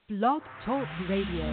Blog Talk Radio.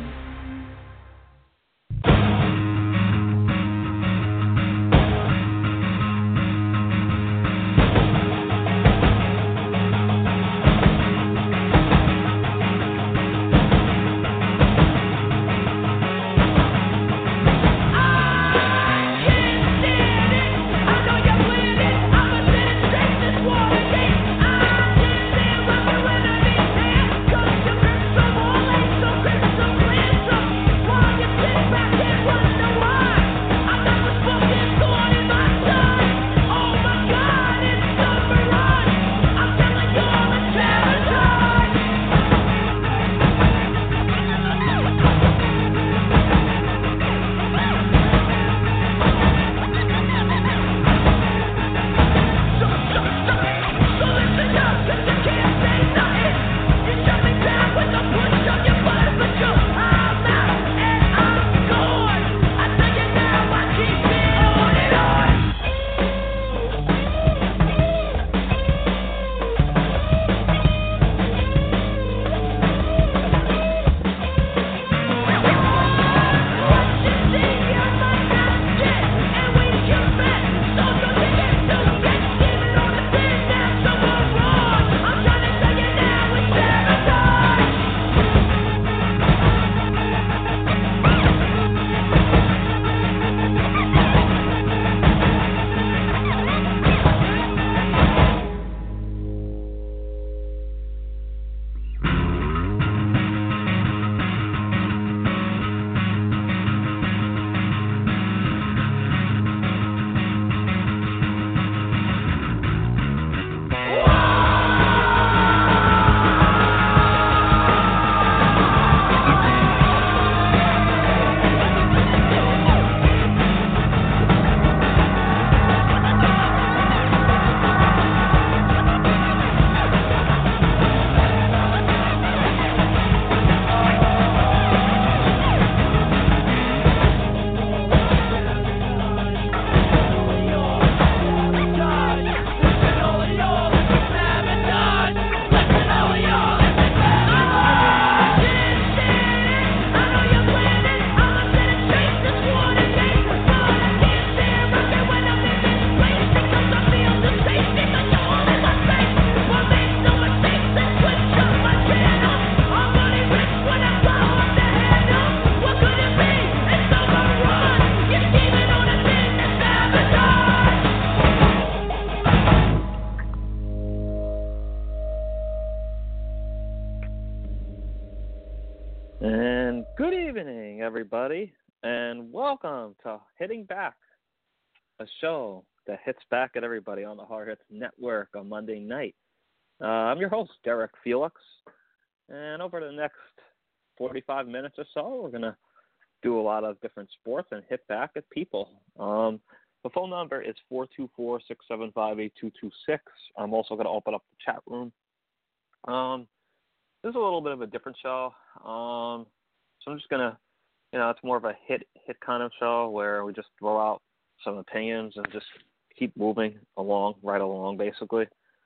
And good evening, everybody, and welcome to Hitting Back, a show that hits back at everybody on the Hard Hits Network on Monday night. I'm your host, Derek Felix, and over the next 45 minutes or so, we're going to do a lot of different sports and hit back at people. The phone number is 424-675-8226. I'm also going to open up the chat room. This is a little bit of a different show. So I'm just going to, it's more of a hit kind of show where we just throw out some opinions and just keep moving right along, basically.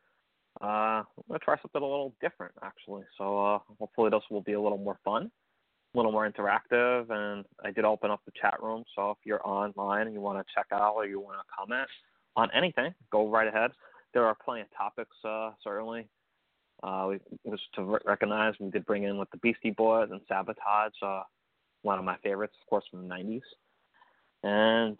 I'm going to try something a little different, actually. So hopefully this will be a little more fun, a little more interactive. And I did open up the chat room. So if you're online and you want to check out or you want to comment on anything, go right ahead. There are plenty of topics, certainly. Just to recognize, we did bring in with the Beastie Boys and Sabotage, one of my favorites, of course, from the 90s. And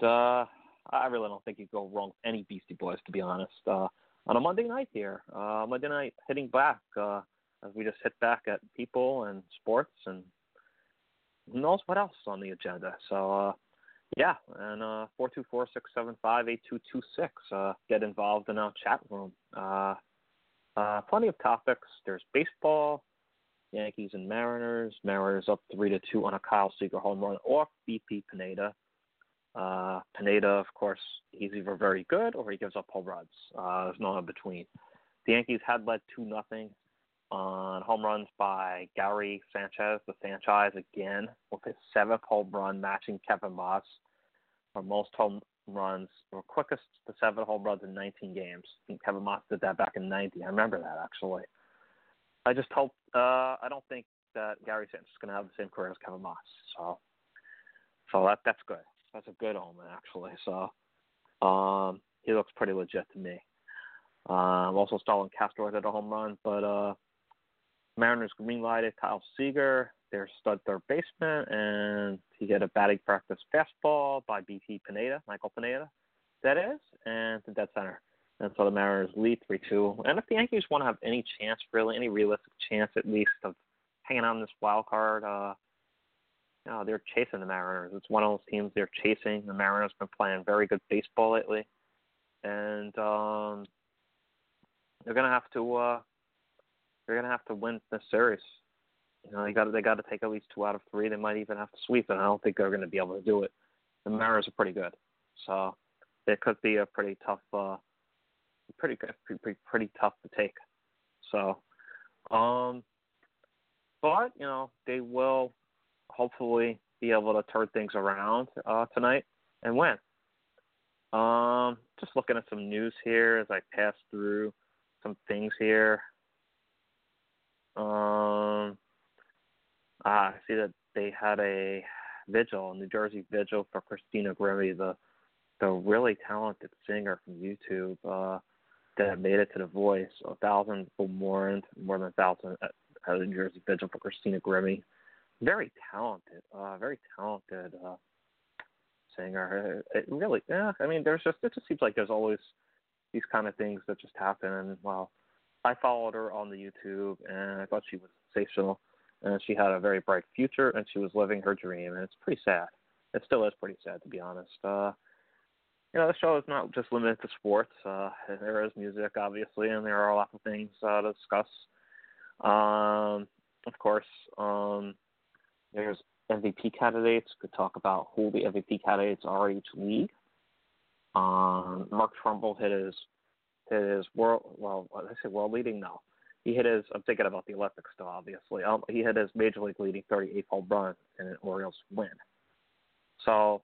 I really don't think you go wrong with any Beastie Boys, to be honest. On a Monday night here, Monday night hitting back, as we just hit back at people and sports and who knows what else on the agenda. So, yeah, and 424-675-8226, get involved in our chat room. Plenty of topics. There's baseball, Yankees and Mariners. Mariners up 3-2 on a Kyle Seager home run off BP Pineda. Pineda, of course, he's either very good or he gives up home runs. There's no in between. The Yankees had led 2-0 on home runs by Gary Sanchez, the franchise again, with his 7th home run, matching Kevin Moss for most home runs, or quickest to 7 home runs in 19 games. And Kevin Moss did that back in 90. I remember that, actually. I just hope, I don't think that Gary Sanchez is going to have the same career as Kevin Moss. So that's good. That's a good omen, actually. So he looks pretty legit to me. Also, Starlin Castro hit a home run, but Mariners green-lighted Kyle Seager, their stud third baseman, and he get a batting practice fastball by Michael Pineda, that is, and to dead center. And so the Mariners lead 3-2. And if the Yankees want to have any chance, really, any realistic chance at least of hanging on this wild card, they're chasing the Mariners. It's one of those teams they're chasing. The Mariners have been playing very good baseball lately. And they're gonna have to win this series. They got to take at least 2 out of 3. They might even have to sweep it. I don't think they're going to be able to do it. The Mariners are pretty good, so it could be a pretty tough, pretty tough to take. So, but they will hopefully be able to turn things around tonight and win. Just looking at some news here as I pass through some things here. I see that they had a New Jersey vigil for Christina Grimmie, the really talented singer from YouTube that made it to The Voice. 1,000 people more than 1,000 at a New Jersey vigil for Christina Grimmie. Very talented singer. It really, I mean, it just seems like there's always these kind of things that just happen. And well, I followed her on the YouTube, and I thought she was sensational, and she had a very bright future, and she was living her dream, and it's pretty sad. It still is pretty sad, to be honest. The show is not just limited to sports. There is music, obviously, and there are a lot of things to discuss. Of course, there's MVP candidates. Could talk about who the MVP candidates are each league. Mark Trumbull hit his world leading now. He hit his, I'm thinking about the Olympics still, obviously. He hit his major league leading 38th home run in an Orioles win. So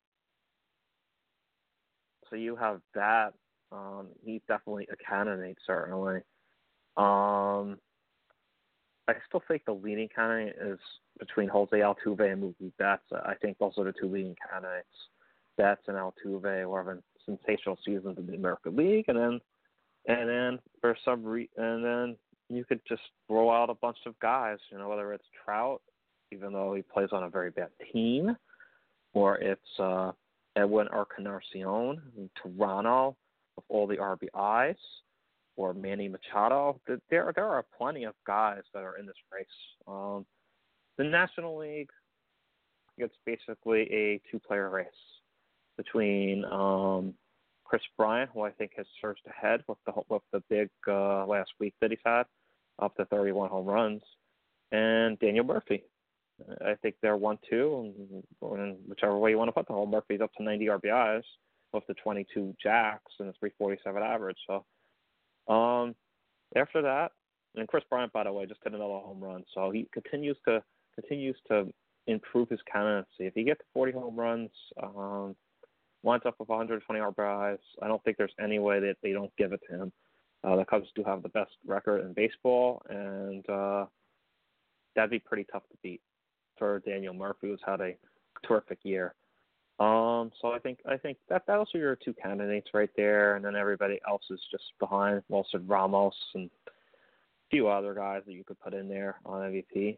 you have that. He's definitely a candidate, certainly. I still think the leading candidate is between Jose Altuve and Mookie Betts. I think those are the 2 leading candidates. Betts and Altuve were having sensational seasons in the American League, and then for some and then you could just throw out a bunch of guys, whether it's Trout, even though he plays on a very bad team, or it's Edwin Encarnacion in Toronto with all the RBIs, or Manny Machado. There are plenty of guys that are in this race. The National League, it's basically a 2-player race between Chris Bryant, who I think has surged ahead with the big last week that he's had, up to 31 home runs, and Daniel Murphy. I think they're 1-2, and whichever way you want to put the whole, Murphy's up to 90 RBIs, up to 22 jacks, and a 347 average. So after that, and Chris Bryant, by the way, just hit another home run. So he continues to improve his candidacy. If he gets to 40 home runs, winds up with 120 RBIs, I don't think there's any way that they don't give it to him. The Cubs do have the best record in baseball, and that'd be pretty tough to beat for Daniel Murphy, who's had a terrific year. So I think that those are your 2 candidates right there, and then everybody else is just behind. Wilson Ramos and a few other guys that you could put in there on MVP.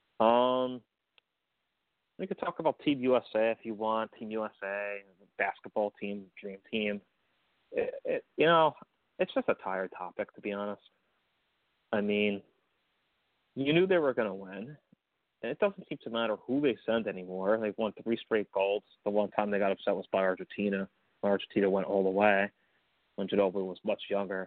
We could talk about Team USA if you want. Team USA, basketball team, dream team. It's just a tired topic, to be honest. I mean, you knew they were going to win. And it doesn't seem to matter who they send anymore. They've won 3 straight golds. The one time they got upset was by Argentina. Argentina went all the way when Ginobili was much younger.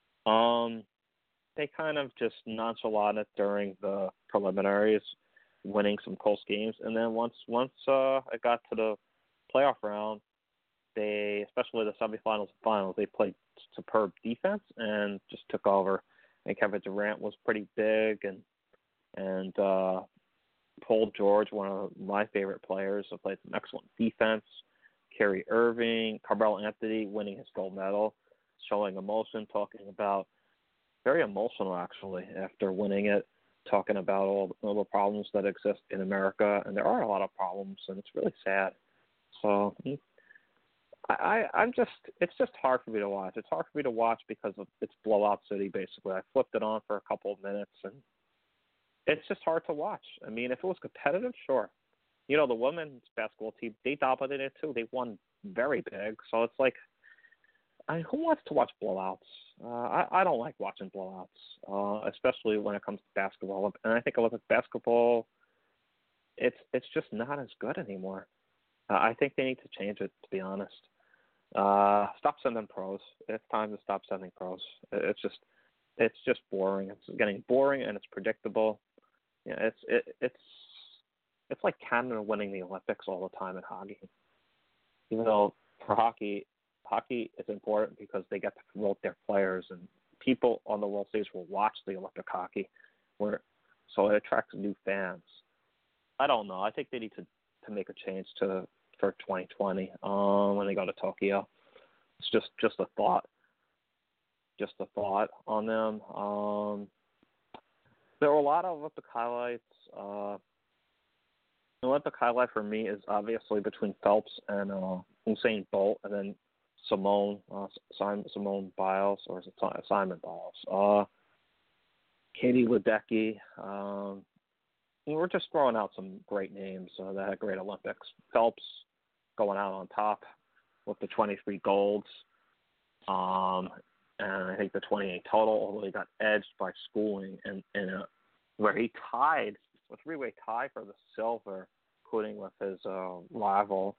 They kind of just nonchalant it during the preliminaries, winning some close games. And then once it got to the playoff round, they, especially the semifinals and finals, they played superb defense and just took over. And Kevin Durant was pretty big, and Paul George, one of my favorite players, played some excellent defense. Kyrie Irving, Carmelo Anthony winning his gold medal, showing emotion, talking about very emotional actually after winning it. talking about all the problems that exist in America, and there are a lot of problems, and it's really sad. So I'm just, it's just hard for me to watch. It's hard for me to watch because it's blowout city, basically. I flipped it on for a couple of minutes, and it's just hard to watch. I mean, if it was competitive, sure. You know, the women's basketball team, they dominated too. They won very big. So it's like, who wants to watch blowouts? I don't like watching blowouts, especially when it comes to basketball. And I think Olympic basketball, it's just not as good anymore. I think they need to change it, to be honest. Stop sending pros. It's time to stop sending pros. It's just boring. It's getting boring and it's predictable. Yeah, it's like Canada winning the Olympics all the time in hockey. Even though for hockey is important because they get to promote their players and people on the world stage will watch the Olympic hockey, so it attracts new fans. I don't know. I think they need to make a change for 2020 when they go to Tokyo. It's just a thought. Just a thought on them. There were a lot of Olympic highlights. The Olympic highlight for me is obviously between Phelps and Usain Bolt, and then Simone Biles, or is it Simon Biles? Katie Ledecky. We're just throwing out some great names that had great Olympics. Phelps going out on top with the 23 golds, and I think the 28 total, although he got edged by Schooling, where he tied a three-way tie for the silver, including with his rival,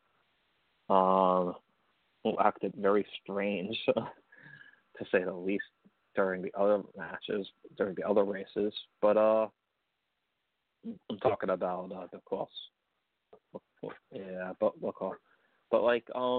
who acted very strange, to say the least, during the other matches, during the other races. But I'm talking about the course. Yeah, but like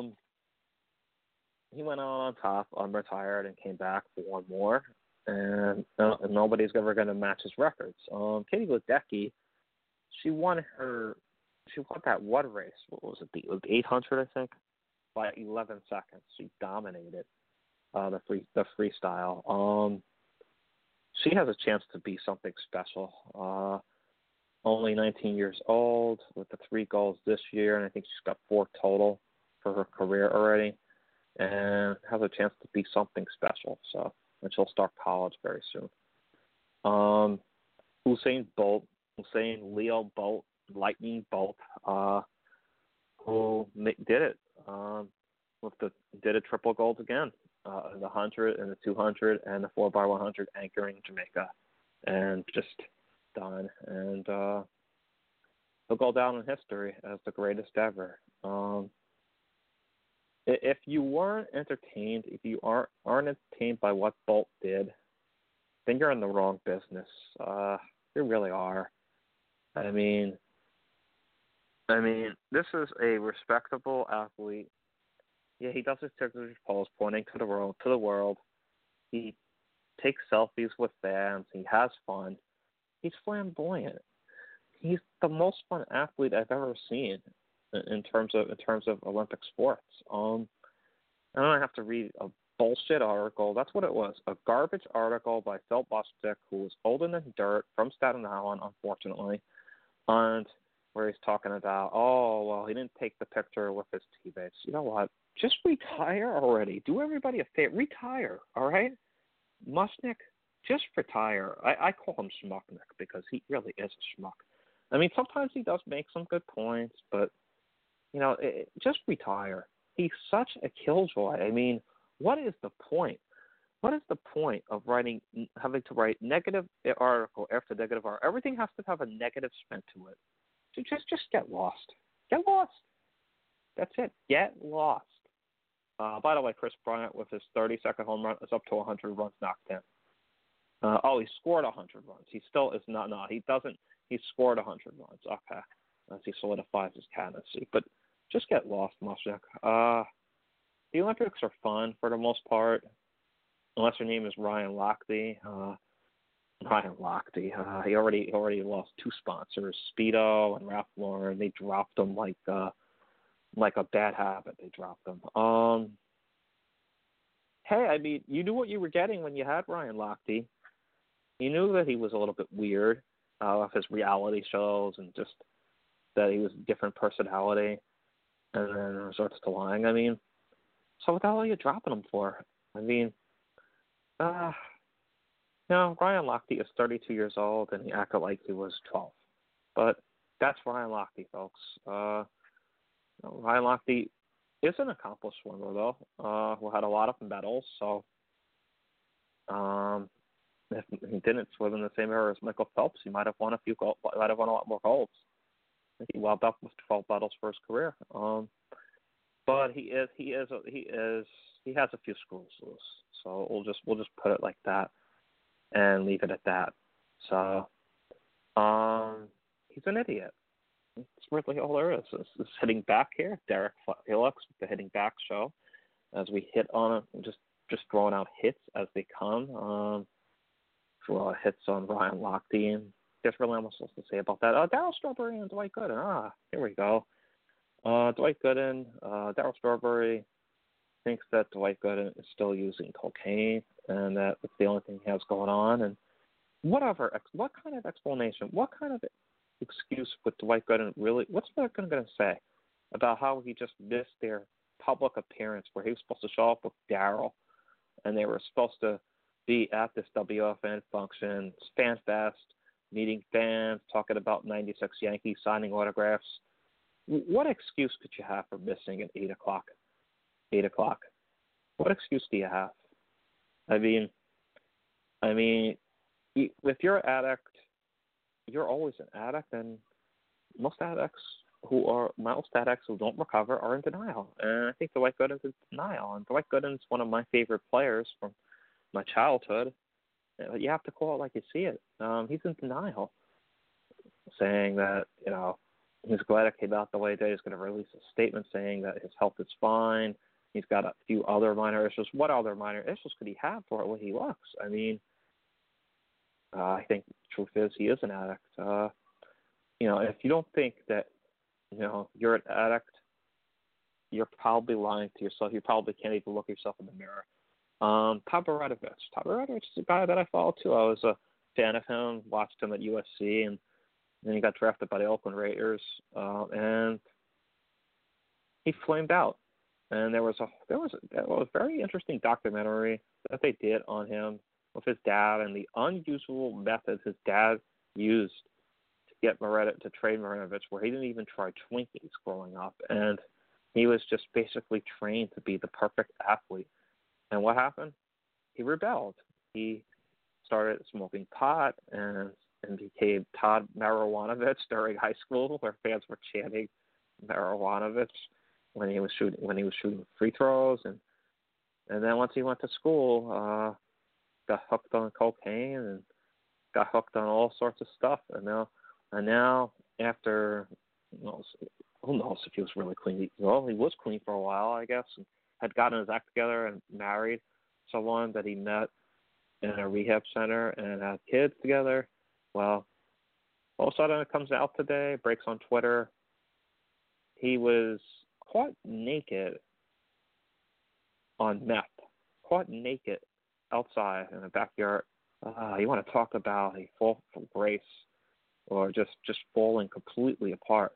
he went out on top, unretired, and came back for one more, and nobody's ever going to match his records. Katie Ledecky, she won that one race. What was it? The 800, I think, by 11 seconds. She dominated the freestyle. She has a chance to be something special. Only 19 years old with the 3 goals this year, and I think she's got 4 total for her career already, and has a chance to be something special. So, and she'll start college very soon. Leo Bolt, Lightning Bolt, who did it did a triple gold again, the 100 and the 200 and the 4x100, anchoring Jamaica, and just done. And he'll go down in history as the greatest ever. If you weren't entertained, if you aren't entertained by what Bolt did, then you're in the wrong business. You really are. I mean, this is a respectable athlete. Yeah, he does his signature pose, pointing to the world. He takes selfies with fans. He has fun. He's flamboyant. He's the most fun athlete I've ever seen in terms of Olympic sports. I don't have to read a bullshit article. That's what it was. A garbage article by Phil Bostic, who was older than dirt, from Staten Island, unfortunately, and where he's talking about, he didn't take the picture with his teammates. You know what? Just retire already. Do everybody a favor. Retire, all right? Mushnick, just retire. I call him Schmucknick because he really is a schmuck. I mean, sometimes he does make some good points, but, just retire. He's such a killjoy. I mean, what is the point? What is the point of having to write negative article after negative article? Everything has to have a negative spin to it. So just get lost. Get lost. That's it. Get lost. By the way, Chris Bryant with his 30-second home run is up to 100 runs knocked in. He scored 100 runs. He still is not. No, he doesn't. He scored 100 runs. Okay, as he solidifies his candidacy. But just get lost, Mushnick. The Olympics are fun for the most part, unless your name is Ryan Lochte. Ryan Lochte. He already lost 2 sponsors, Speedo and Ralph Lauren. They dropped him like a bad habit. They dropped him. Hey, I mean, you knew what you were getting when you had Ryan Lochte. You knew that he was a little bit weird. of his reality shows and just that he was a different personality, and then resorts to lying. I mean, so what the hell are you dropping him for? I mean, Ryan Lochte is 32 years old, and he acted like he was 12. But that's Ryan Lochte, folks. Ryan Lochte is an accomplished swimmer, though, who had a lot of medals. So if he didn't swim in the same era as Michael Phelps, he might have won might have won a lot more golds. I think he wound up with 12 medals for his career. But he has a few screws loose. So we'll just put it like that and leave it at that. So he's an idiot. It's really all there is. This hitting back here, Derek Felix with the hitting back show, as we hit on it, just throwing out hits as they come. A lot of hits on Ryan Lochte, and there's really almost else to say about that. Darryl Strawberry and Dwight Gooden. Here we go. Dwight Gooden, Darryl Strawberry thinks that Dwight Gooden is still using cocaine, and that it's the only thing he has going on. And what kind of explanation, what kind of excuse would Dwight Gooden what's Dwight Gooden going to say about how he just missed their public appearance where he was supposed to show up with Darryl, and they were supposed to be at this WFN function, Fan Fest, meeting fans, talking about 96 Yankees, signing autographs. What excuse could you have for missing at 8 o'clock? 8 o'clock. What excuse do you have? I mean, if you're an addict, you're always an addict, and most addicts who don't recover are in denial. And I think Dwight Gooden's in denial. And Dwight Gooden's one of my favorite players from my childhood. You have to call it like you see it. He's in denial, saying that, he's glad it came out the way it did. He's going to release a statement saying that his health is fine. He's got a few other minor issues. What other minor issues could he have for the way he looks? I mean, I think the truth is he is an addict. If you don't think that, you're an addict, you're probably lying to yourself. You probably can't even look yourself in the mirror. Todd Baratovich is a guy that I follow too. I was a fan of him, watched him at USC, and then he got drafted by the Oakland Raiders, and he flamed out. And there was a very interesting documentary that they did on him with his dad and the unusual methods his dad used to get to trade Marinovich, where he didn't even try Twinkies growing up, and he was just basically trained to be the perfect athlete. And what happened? He rebelled. He started smoking pot and became Todd Marijuanovich during high school, where fans were chanting Marijuanovich when he was shooting free throws, and then once he went to school, got hooked on cocaine and got hooked on all sorts of stuff, and now after who knows if he was really clean? Well, he was clean for a while, I guess, and had gotten his act together and married someone that he met in a rehab center and had kids together. Well, all of a sudden it comes out today, breaks on Twitter. He was caught naked on meth, caught naked outside in the backyard. You want to talk about a fall from grace, or just falling completely apart.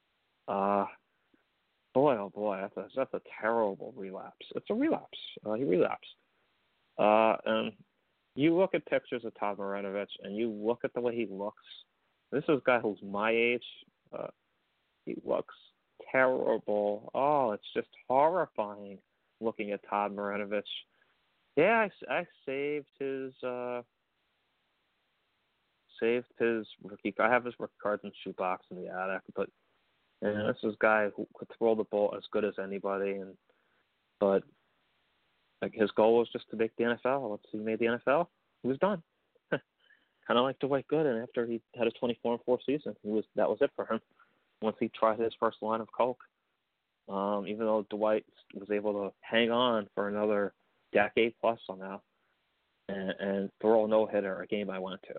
Boy, oh boy, that's a terrible relapse. It's a relapse. He relapsed. And you look at pictures of Todd Marinovich, and you look at the way he looks. This is a guy who's my age. He looks terrible. Oh, it's just horrifying looking at Todd Marinovich. Yeah, I saved his rookie. I have his rookie cards in shoebox in the attic, but this is a guy who could throw the ball as good as anybody, but his goal was just to make the NFL. Once he made the NFL, he was done. Kind of like Dwight Gooden after he had a 24-4 season. That was it for him. Once he tried his first line of coke, even though Dwight was able to hang on for another decade plus somehow, and throw a no-hitter, a game I went to.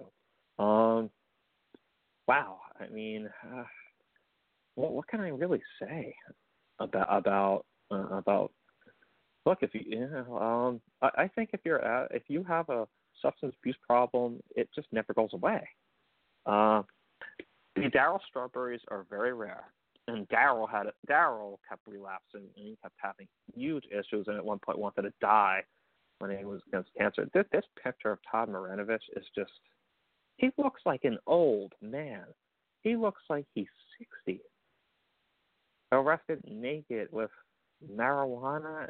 Wow. I mean, what can I really say about look, if you I think if you have a substance abuse problem, it just never goes away. The Darryl Strawberries are very rare, and Darryl kept relapsing, and he kept having huge issues, and at one point wanted to die when he was against cancer. This picture of Todd Marinovich is just, he looks like an old man. He looks like he's 60. Arrested naked with marijuana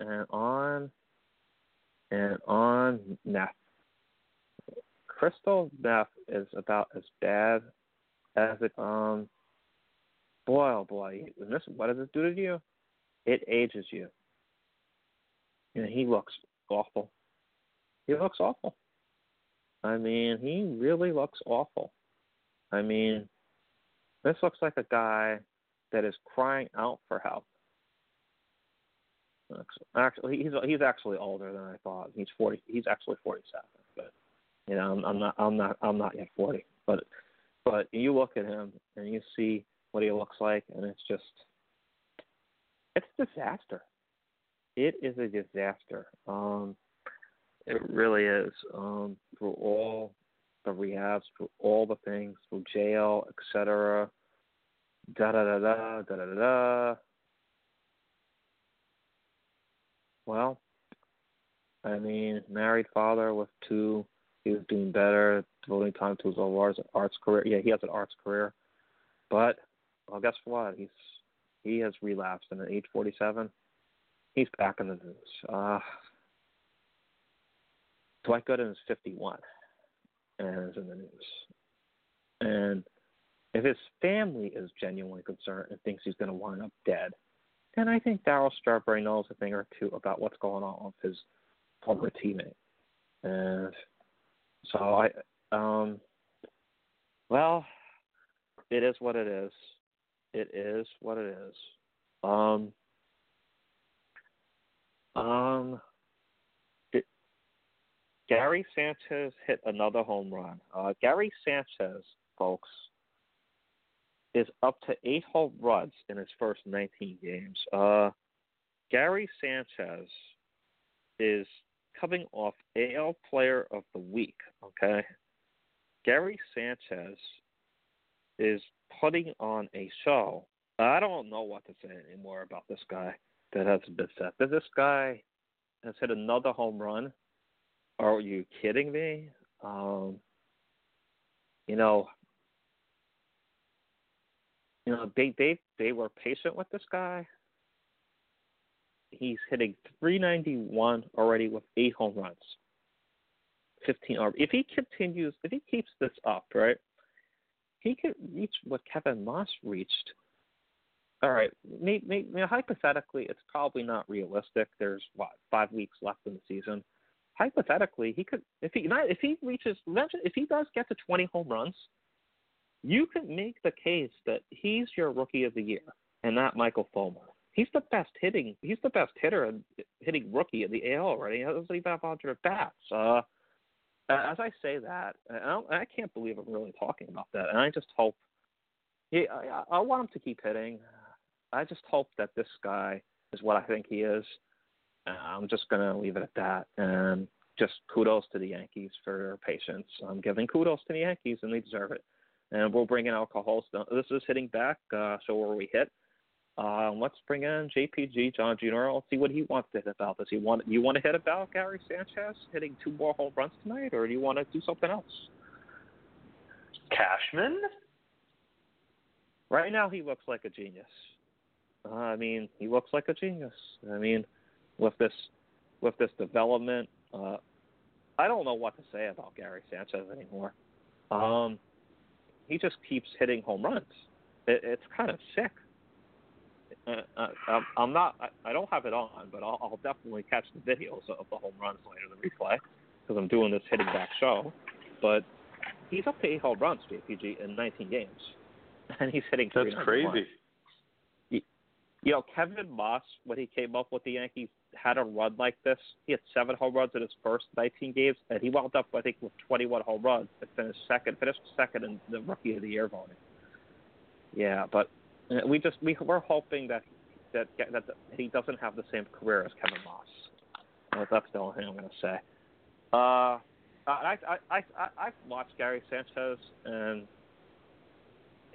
and on meth. Crystal meth is about as bad as it, boy, oh boy, what does it do to you? It ages you. And he looks awful. He looks awful. I mean, he really looks awful. I mean, this looks like a guy that is crying out for help. Actually, he's actually older than I thought. He's 40. He's actually 47. But you know, I'm not yet 40. But you look at him and you see what he looks like, and it's a disaster. It is a disaster. It really is. Through all the rehabs, through all the things, through jail, etc. Da da da da da da da. Well, I mean, married father with 2. He was doing better, devoting time to his arts career. Yeah, he has an arts career. But, well, guess what? He has relapsed, and at age 47, he's back in the news. Dwight Gooden is 51 and is in the news. And if his family is genuinely concerned and thinks he's going to wind up dead, then I think Darryl Strawberry knows a thing or two about what's going on with his former teammate. And so well, it is what it is. It is what it is. Gary Sanchez hit another home run. Gary Sanchez, folks, is up to 8 home runs in his first 19 games. Gary Sanchez is coming off AL Player of the Week, okay? Gary Sanchez is putting on a show. I don't know what to say anymore about this guy that hasn't been said. This guy has hit another home run. Are you kidding me? They were patient with this guy. He's hitting .391 already with 8 home runs. 15. If he keeps this up, right, he could reach what Kevin Moss reached. All right, maybe hypothetically, it's probably not realistic. There's 5 weeks left in the season. Hypothetically, he could, if he does get to 20 home runs, you could make the case that he's your rookie of the year and not Michael Fulmer. He's the best hitter and hitting rookie in the AL already. He doesn't even have 100 at bats. As I say that, I can't believe I'm really talking about that. And I just hope, I want him to keep hitting. I just hope that this guy is what I think he is. I'm just going to leave it at that. And just kudos to the Yankees for their patience. I'm giving kudos to the Yankees, and they deserve it. And we'll bring in our co-host. This is Hitting Back, so where we hit. Let's bring in JPG, John Jr. Let's see what he wants to hit about this. You want to hit about Gary Sanchez hitting 2 more home runs tonight, or do you want to do something else? Cashman? Right now, he looks like a genius. He looks like a genius. With this development, I don't know what to say about Gary Sanchez anymore. He just keeps hitting home runs. It's kind of sick. I don't have it on, but I'll definitely catch the videos of the home runs later, the replay, because I'm doing this Hitting Back show. But he's up to 8 home runs, JPG, in 19 games, and he's hitting. That's crazy. Kevin Moss, when he came up with the Yankees, had a run like this. He had 7 home runs in his first 19 games, and he wound up, I think, with 21 home runs and finished second in the Rookie of the Year voting. Yeah, but we're hoping that he doesn't have the same career as Kevin Moss. That's the only thing I'm going to say. I've watched Gary Sanchez, and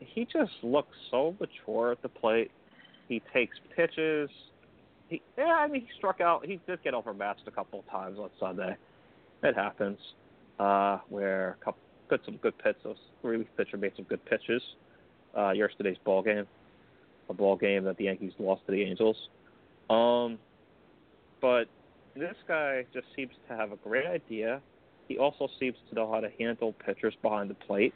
he just looks so mature at the plate. He takes pitches. He struck out. He did get overmatched a couple of times on Sunday. It happens. Where some good pitches. Relief pitcher made some good pitches. Yesterday's ball game, a ball game that the Yankees lost to the Angels. But this guy just seems to have a great idea. He also seems to know how to handle pitchers behind the plate.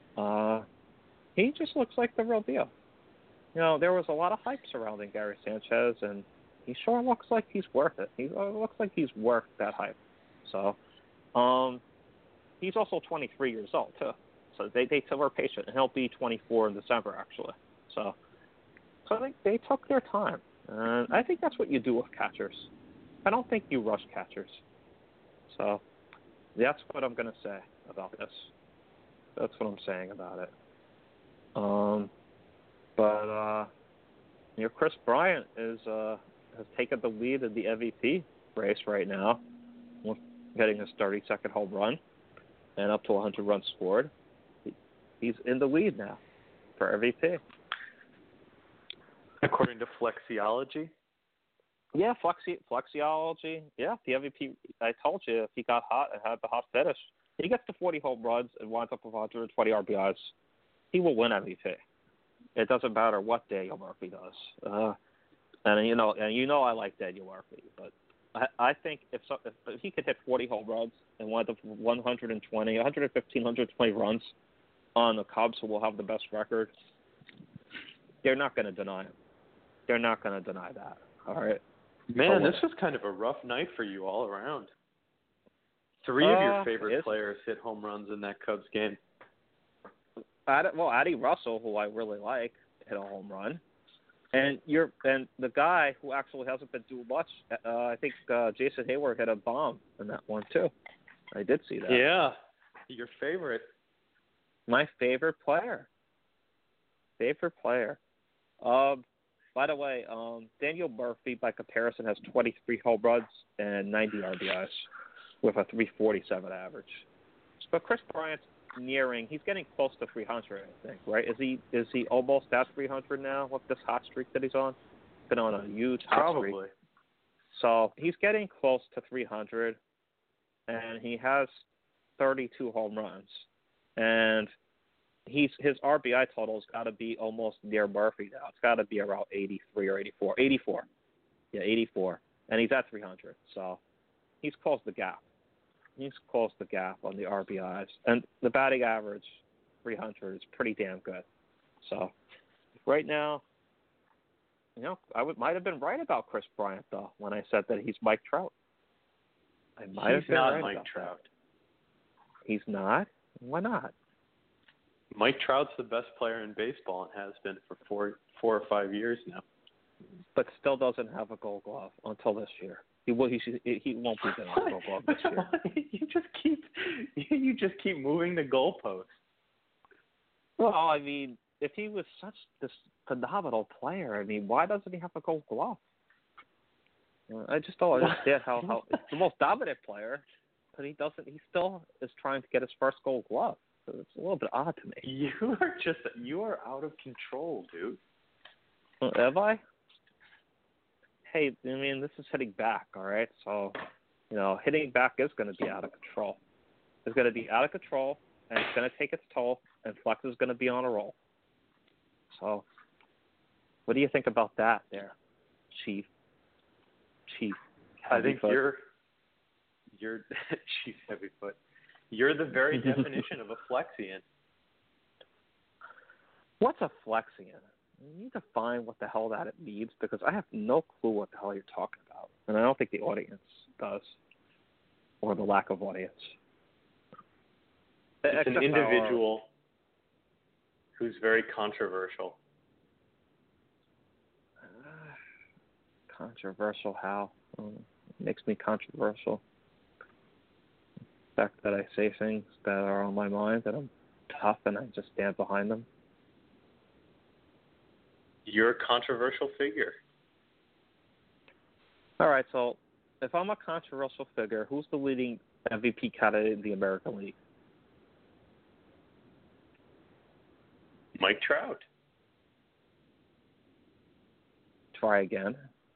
He just looks like the real deal. You know, there was a lot of hype surrounding Gary Sanchez, and he sure looks like he's worth it. He looks like he's worth that hype. So, he's also 23 years old, too. So they were patient, and he'll be 24 in December, actually. So I think they took their time. And I think that's what you do with catchers. I don't think you rush catchers. So that's what I'm going to say about this. That's what I'm saying about it. Chris Bryant has taken the lead in the MVP race right now, getting his 32nd home run and up to 100 runs scored. He's in the lead now for MVP. According to Flexiology? Yeah, Flexiology. Yeah, the MVP. I told you, if he got hot and had the hot finish, he gets to 40 home runs and winds up with 120 RBIs. He will win MVP. It doesn't matter what Daniel Murphy does. And you know I like Daniel Murphy, but I think if he could hit 40 home runs and wind up with 115, 120 runs on the Cubs, who will have the best record, they're not going to deny him. They're not going to deny that. All right. Man, this was kind of a rough night for you all around. Three of your favorite players hit home runs in that Cubs game. Addie Russell, who I really like, hit a home run, and the guy who actually hasn't been doing much. I think Jason Hayward hit a bomb in that one too. I did see that. Yeah, your favorite. My favorite player. By the way, Daniel Murphy, by comparison, has 23 home runs and 90 RBIs with a 347 average. But Chris Bryant's he's getting close to 300, I think, right? Is he almost at 300 now with this hot streak that he's on? Been on a huge hot streak. Probably. So he's getting close to 300, and he has 32 home runs. And his RBI total's got to be almost near Murphy now. It's got to be around 83 or 84. 84. Yeah, 84. And he's at 300. So he's closed the gap. He's closed the gap on the RBIs. And the batting average, 300, is pretty damn good. So right now, might have been right about Chris Bryant, though, when I said that he's Mike Trout. He's not Mike Trout. He's not? Why not? Mike Trout's the best player in baseball and has been for four or 5 years now. But still doesn't have a Gold Glove until this year. He won't be getting a Gold Glove this year. You just keep moving the goalpost. Well, I mean, if he was such this phenomenal player, I mean, why doesn't he have a Gold Glove? I just don't understand how it's the most dominant player, but he doesn't. He still is trying to get his first Gold Glove. So it's a little bit odd to me. You are out of control, dude. Am I? Hey, I mean, this is hitting back, all right? So, hitting back is going to be out of control. It's going to be out of control, and it's going to take its toll, and Flex is going to be on a roll. So, what do you think about that there, Chief? I think you're Chief Heavyfoot. You're the very definition of a Flexian. What's a Flexian? You need to find what the hell that it means, because I have no clue what the hell you're talking about. And I don't think the audience does, or the lack of audience. It's an individual who's very controversial. Controversial how? It makes me controversial. The fact that I say things that are on my mind, that I'm tough and I just stand behind them. You're a controversial figure. All right, so if I'm a controversial figure, who's the leading MVP candidate in the American League? Mike Trout. Try again.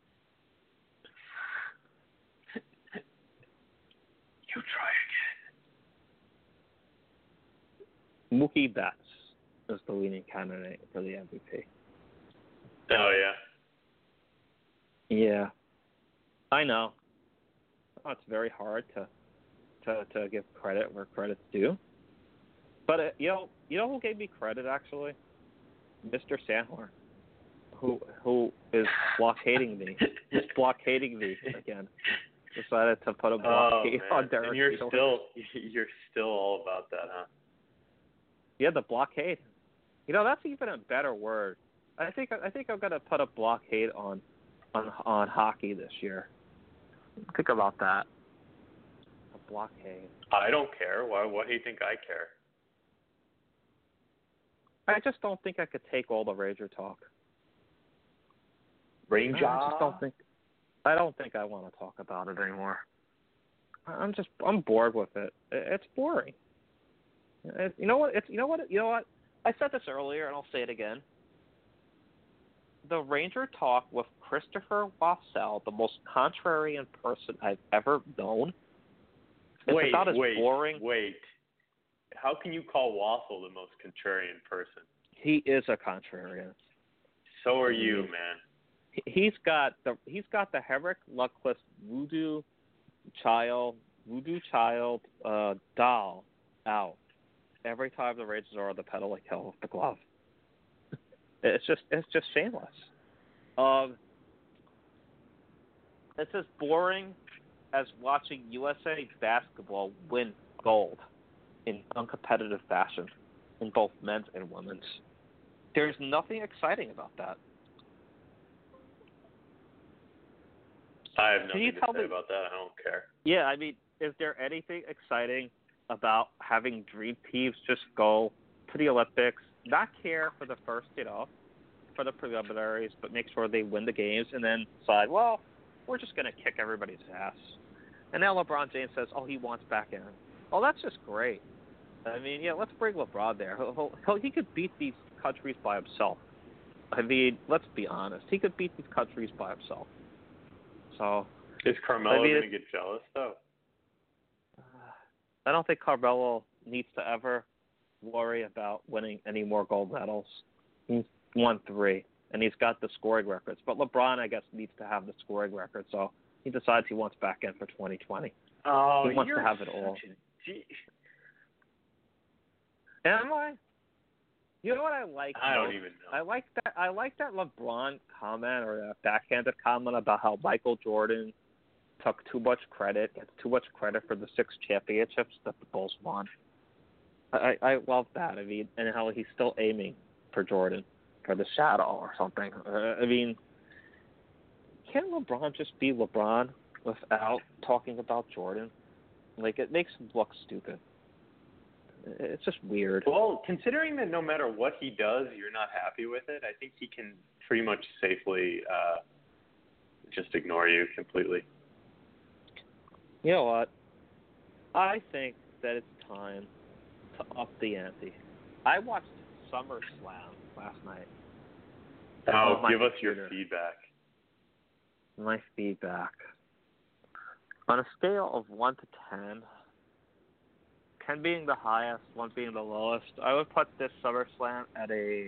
You try again. Mookie Betts is the leading candidate for the MVP. Oh, yeah. Yeah. I know. Oh, it's very hard to give credit where credit's due. But, you know who gave me credit, actually? Mr. Sandler, who is blockading me. He's blockading me again. Decided to put a blockade on Derek. And you're still all about that, huh? Yeah, the blockade. That's even a better word. I think I'm gonna put a blockade on hockey this year. Think about that. A blockade. I don't care. Why do you think I care? I just don't think I could take all the Ranger talk. Ranger. I don't think I want to talk about it anymore. I'm bored with it. It's boring. You know what? I said this earlier, and I'll say it again. The Ranger talk with Christopher Wassell, the most contrarian person I've ever known, is about as boring. Wait. How can you call Wassell the most contrarian person? He is a contrarian. So are you, man. He's got the Henrik Lundqvist voodoo child doll out every time the Rangers are on the penalty kill with the glove. It's just shameless. It's as boring as watching USA basketball win gold in uncompetitive fashion in both men's and women's. There's nothing exciting about that. I have nothing to say about that. I don't care. Yeah, I mean, is there anything exciting about having dream teams just go to the Olympics, not care for the first, for the preliminaries, but make sure they win the games and then decide, well, we're just going to kick everybody's ass. And now LeBron James says, he wants back in. Oh, that's just great. I mean, yeah, let's bring LeBron there. He could beat these countries by himself. I mean, let's be honest. He could beat these countries by himself. So, is Carmelo going to get jealous, though? I don't think Carmelo needs to ever worry about winning any more gold medals. He's won 3, and he's got the scoring records. But LeBron, I guess, needs to have the scoring record, so he decides he wants back in for 2020. Oh, he wants to have it all. Am I? You know what I like? I don't even know. I like that LeBron comment or that backhanded comment about how Michael Jordan took too much credit, gets too much credit for the 6 championships that the Bulls won. I love that. I mean, and how he's still aiming for Jordan, for the shadow or something. I mean, can't LeBron just be LeBron without talking about Jordan? Like, it makes him look stupid. It's just weird. Well, considering that no matter what he does, you're not happy with it, I think he can pretty much safely just ignore you completely. You know what? I think that it's time to up the ante. I watched SummerSlam last night. Oh, give us your feedback. My feedback. On a scale of 1 to 10, 10 being the highest, 1 being the lowest, I would put this SummerSlam at a.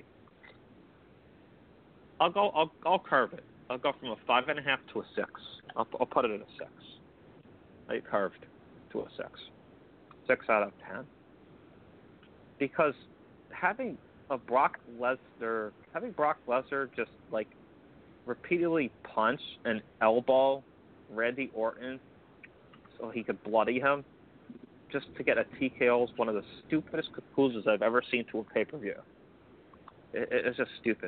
I'll curve it. I'll go from a 5.5 to a 6. I'll put it at a 6. I curved to a 6. 6 out of 10. Because having Brock Lesnar just like repeatedly punch and elbow Randy Orton so he could bloody him just to get a TKO is one of the stupidest conclusions I've ever seen to a pay-per-view. It's just stupid.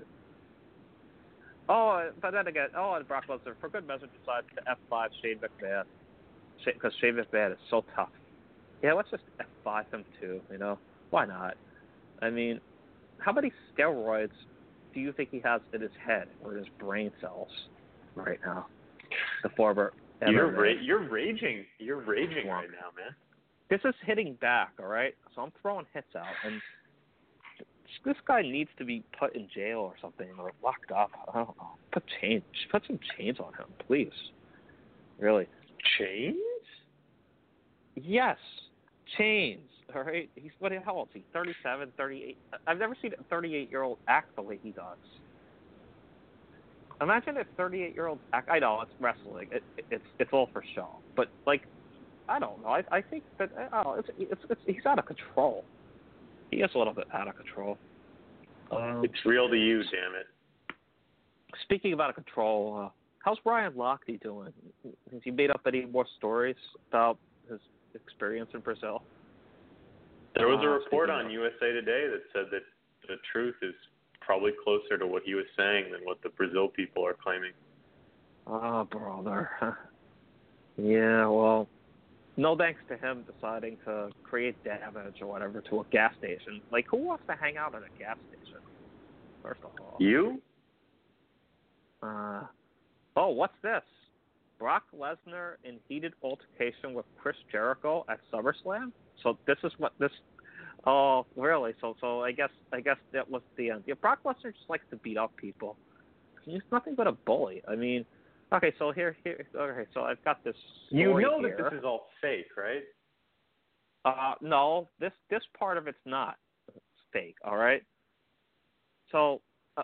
Oh, but then again, and Brock Lesnar, for good measure, decides to F5 Shane McMahon because Shane McMahon is so tough. Yeah, let's just F5 him too, Why not? I mean, how many steroids do you think he has in his head or in his brain cells right now? The former You're raging. You're raging right now, man. This is hitting back, all right? So I'm throwing hits out. And This guy needs to be put in jail or something, or locked up. I don't know. Put some chains on him, please. Really. Chains? Yes, chains. All right. How old is he? 37, 38. I've never seen a 38-year-old act the way he does. Imagine if 38-year-olds act. I know it's wrestling. It's all for show. But like, I don't know. I think that he's out of control. He is a little bit out of control. It's real to you, damn it. Speaking of out of control, how's Ryan Lochte doing? Has he made up any more stories about his experience in Brazil? There was a report on USA Today that said that the truth is probably closer to what he was saying than what the Brazil people are claiming. Oh, brother. Yeah, well, no thanks to him deciding to create damage or whatever to a gas station. Like, who wants to hang out at a gas station? First of all. You? Oh, what's this? Brock Lesnar in heated altercation with Chris Jericho at SummerSlam? So this is what this... Oh, really? So I guess that was the end. Yeah, Brock Lesnar just likes to beat up people. He's nothing but a bully. I mean, okay, so here. Okay, so I've got this story You know here. that this is all fake, right? No, this part of it's not fake. All right. So,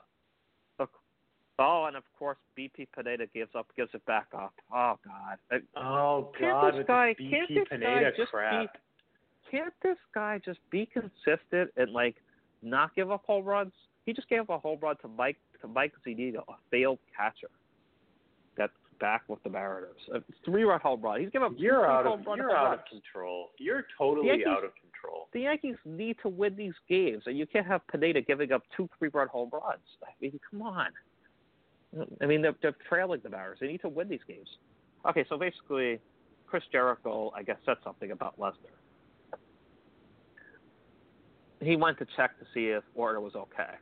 and of course, BP Pineda gives it back up. Oh God. Can't this guy just be consistent and like not give up home runs? He just gave up a home run to Mike Zunino, a failed catcher. That's back with the Mariners. A 3-run home run. He's given up You're out of runs. control. You're totally out of control. The Yankees need to win these games, and you can't have Pineda giving up 2 3-run home runs. I mean, come on. I mean, they're trailing the Mariners. They need to win these games. Okay, so basically, Chris Jericho, I guess, said something about Lesnar. He went to check to see if Order was okay.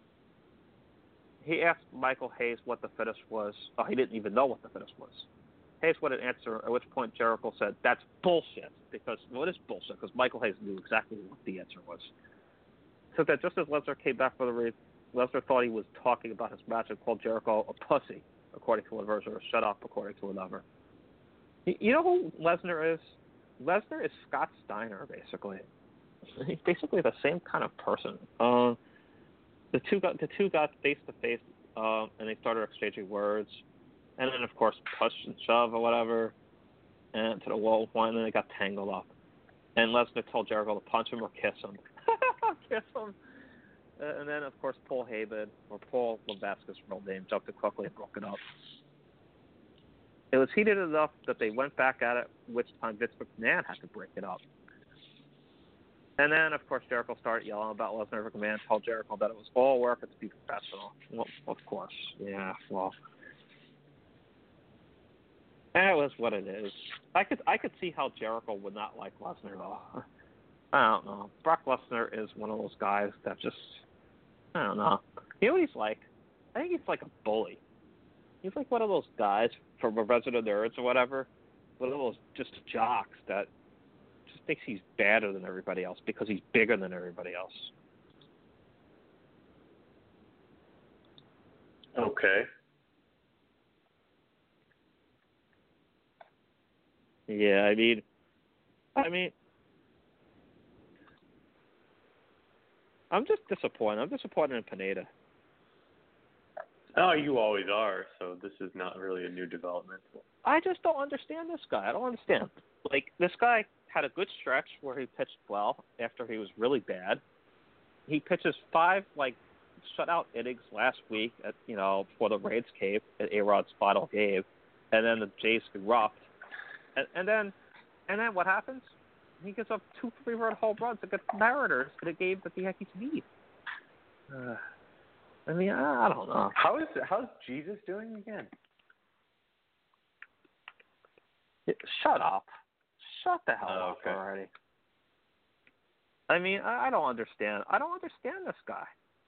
He asked Michael Hayes what the finish was. Oh, he didn't even know what the finish was. Hayes wouldn't answer, at which point Jericho said, "That's bullshit." Because, well, it is bullshit, because Michael Hayes knew exactly what the answer was. So that just as Lesnar came back for the read, Lesnar thought he was talking about his match and called Jericho a pussy, according to one version, or shut up, according to another. You know who Lesnar is? Lesnar is Scott Steiner, basically. He's basically the same kind of person. The two got face to face, and they started exchanging words, and then of course push and shove or whatever, and to the wall one, and then they got tangled up. And Lesnar told Jericho to punch him or kiss him. Kiss him. And then of course Paul Heyman, or Paul Levesque's real name, jumped in quickly and broke it up. It was heated enough that they went back at it, which time Vince McMahon had to break it up. And then, of course, Jericho started yelling about Lesnar. McMahon told Jericho that it was all work and to be professional. Well, of course. Yeah, well. That was what it is. I could see how Jericho would not like Lesnar, though. I don't know. Brock Lesnar is one of those guys that just, I don't know. You know what he's like? I think he's like a bully. He's like one of those guys from Resident Nerds or whatever. One of those just jocks that just thinks he's better than everybody else because he's bigger than everybody else. Okay. Yeah, I mean, I'm just disappointed. I'm disappointed in Pineda. Oh, you always are, so this is not really a new development. I just don't understand this guy. I don't understand. Like, this guy had a good stretch where he pitched well after he was really bad. He pitches 5, shutout innings last week before the Raids came at A-Rod's final game, and then the Jays erupt. And then what happens? He gets up 2 3-run home runs against the Mariners in a game that the Yankees need. I mean, I don't know. How's Jesus doing again? Shut up. Shut the hell up already. I mean, I don't understand. I don't understand this guy.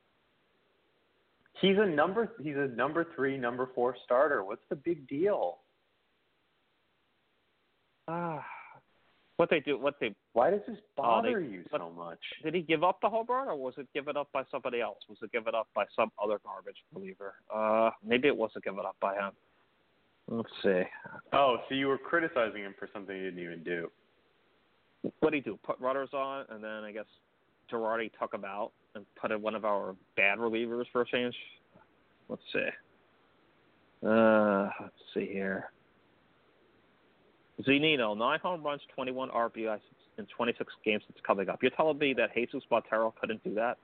He's a number 3, number 4 starter. What's the big deal? What they do, Why does this bother you so much? Did he give up the home run, or was it given up by somebody else? Was it given up by some other garbage reliever? Maybe it wasn't given up by him. Let's see. Oh, so you were criticizing him for something he didn't even do. What did he do? Put runners on, and then I guess Girardi took him out and put in one of our bad relievers for a change? Let's see. Let's see here. Zunino, 9 home runs, 21 RBIs in 26 games since coming up. You're telling me that Jesus Montero couldn't do that?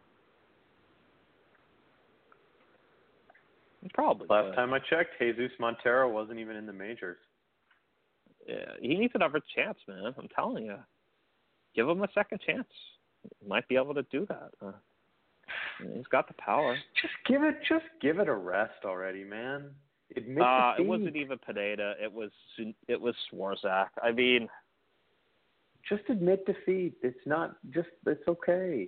Probably. Last time I checked, Jesus Montero wasn't even in the majors. Yeah, he needs another chance, man. I'm telling you. Give him a second chance. He might be able to do that. He's got the power. Just give it a rest already, man. It wasn't even Pineda. It was Swarzak. I mean, just admit defeat. It's okay.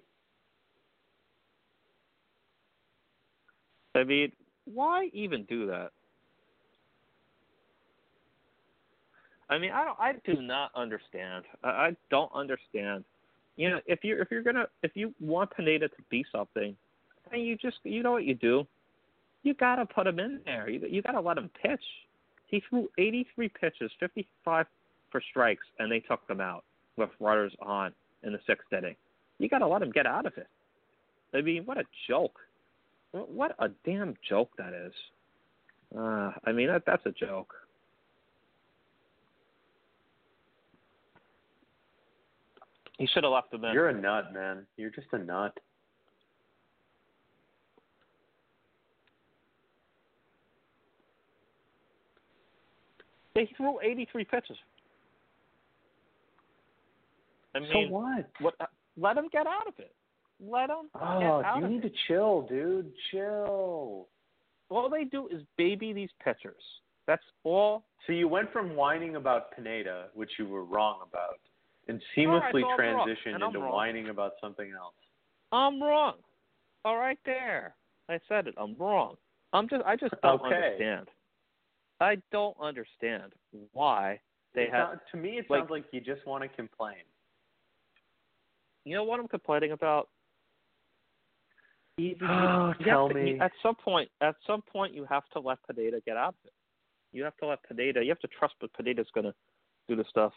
I mean, why even do that? I mean, I do not understand. I don't understand. You know, if you want Pineda to be something, then you know what you do. You gotta put him in there. You gotta let him pitch. He threw 83 pitches, 55 for strikes, and they took them out with runners on in the 6th inning. You gotta let him get out of it. I mean, what a joke! What a damn joke that is. I mean, that's a joke. He should have left him in. You're a nut, man. You're just a nut. He threw 83 pitches. I mean, so what? Let him get out of it. Let him get out of it. You need to chill, dude. Chill. All they do is baby these pitchers. That's all. So you went from whining about Pineda, which you were wrong about, and seamlessly transitioned into whining about something else. I'm wrong. All right there. I said it. I'm wrong. I just don't understand. I don't understand why they have. To me, it sounds like you just want to complain. You know what I'm complaining about? Tell me. At some point, you have to let Pineda get out of it. You have to let Pineda. You have to trust that Pineda's going to do the stuff.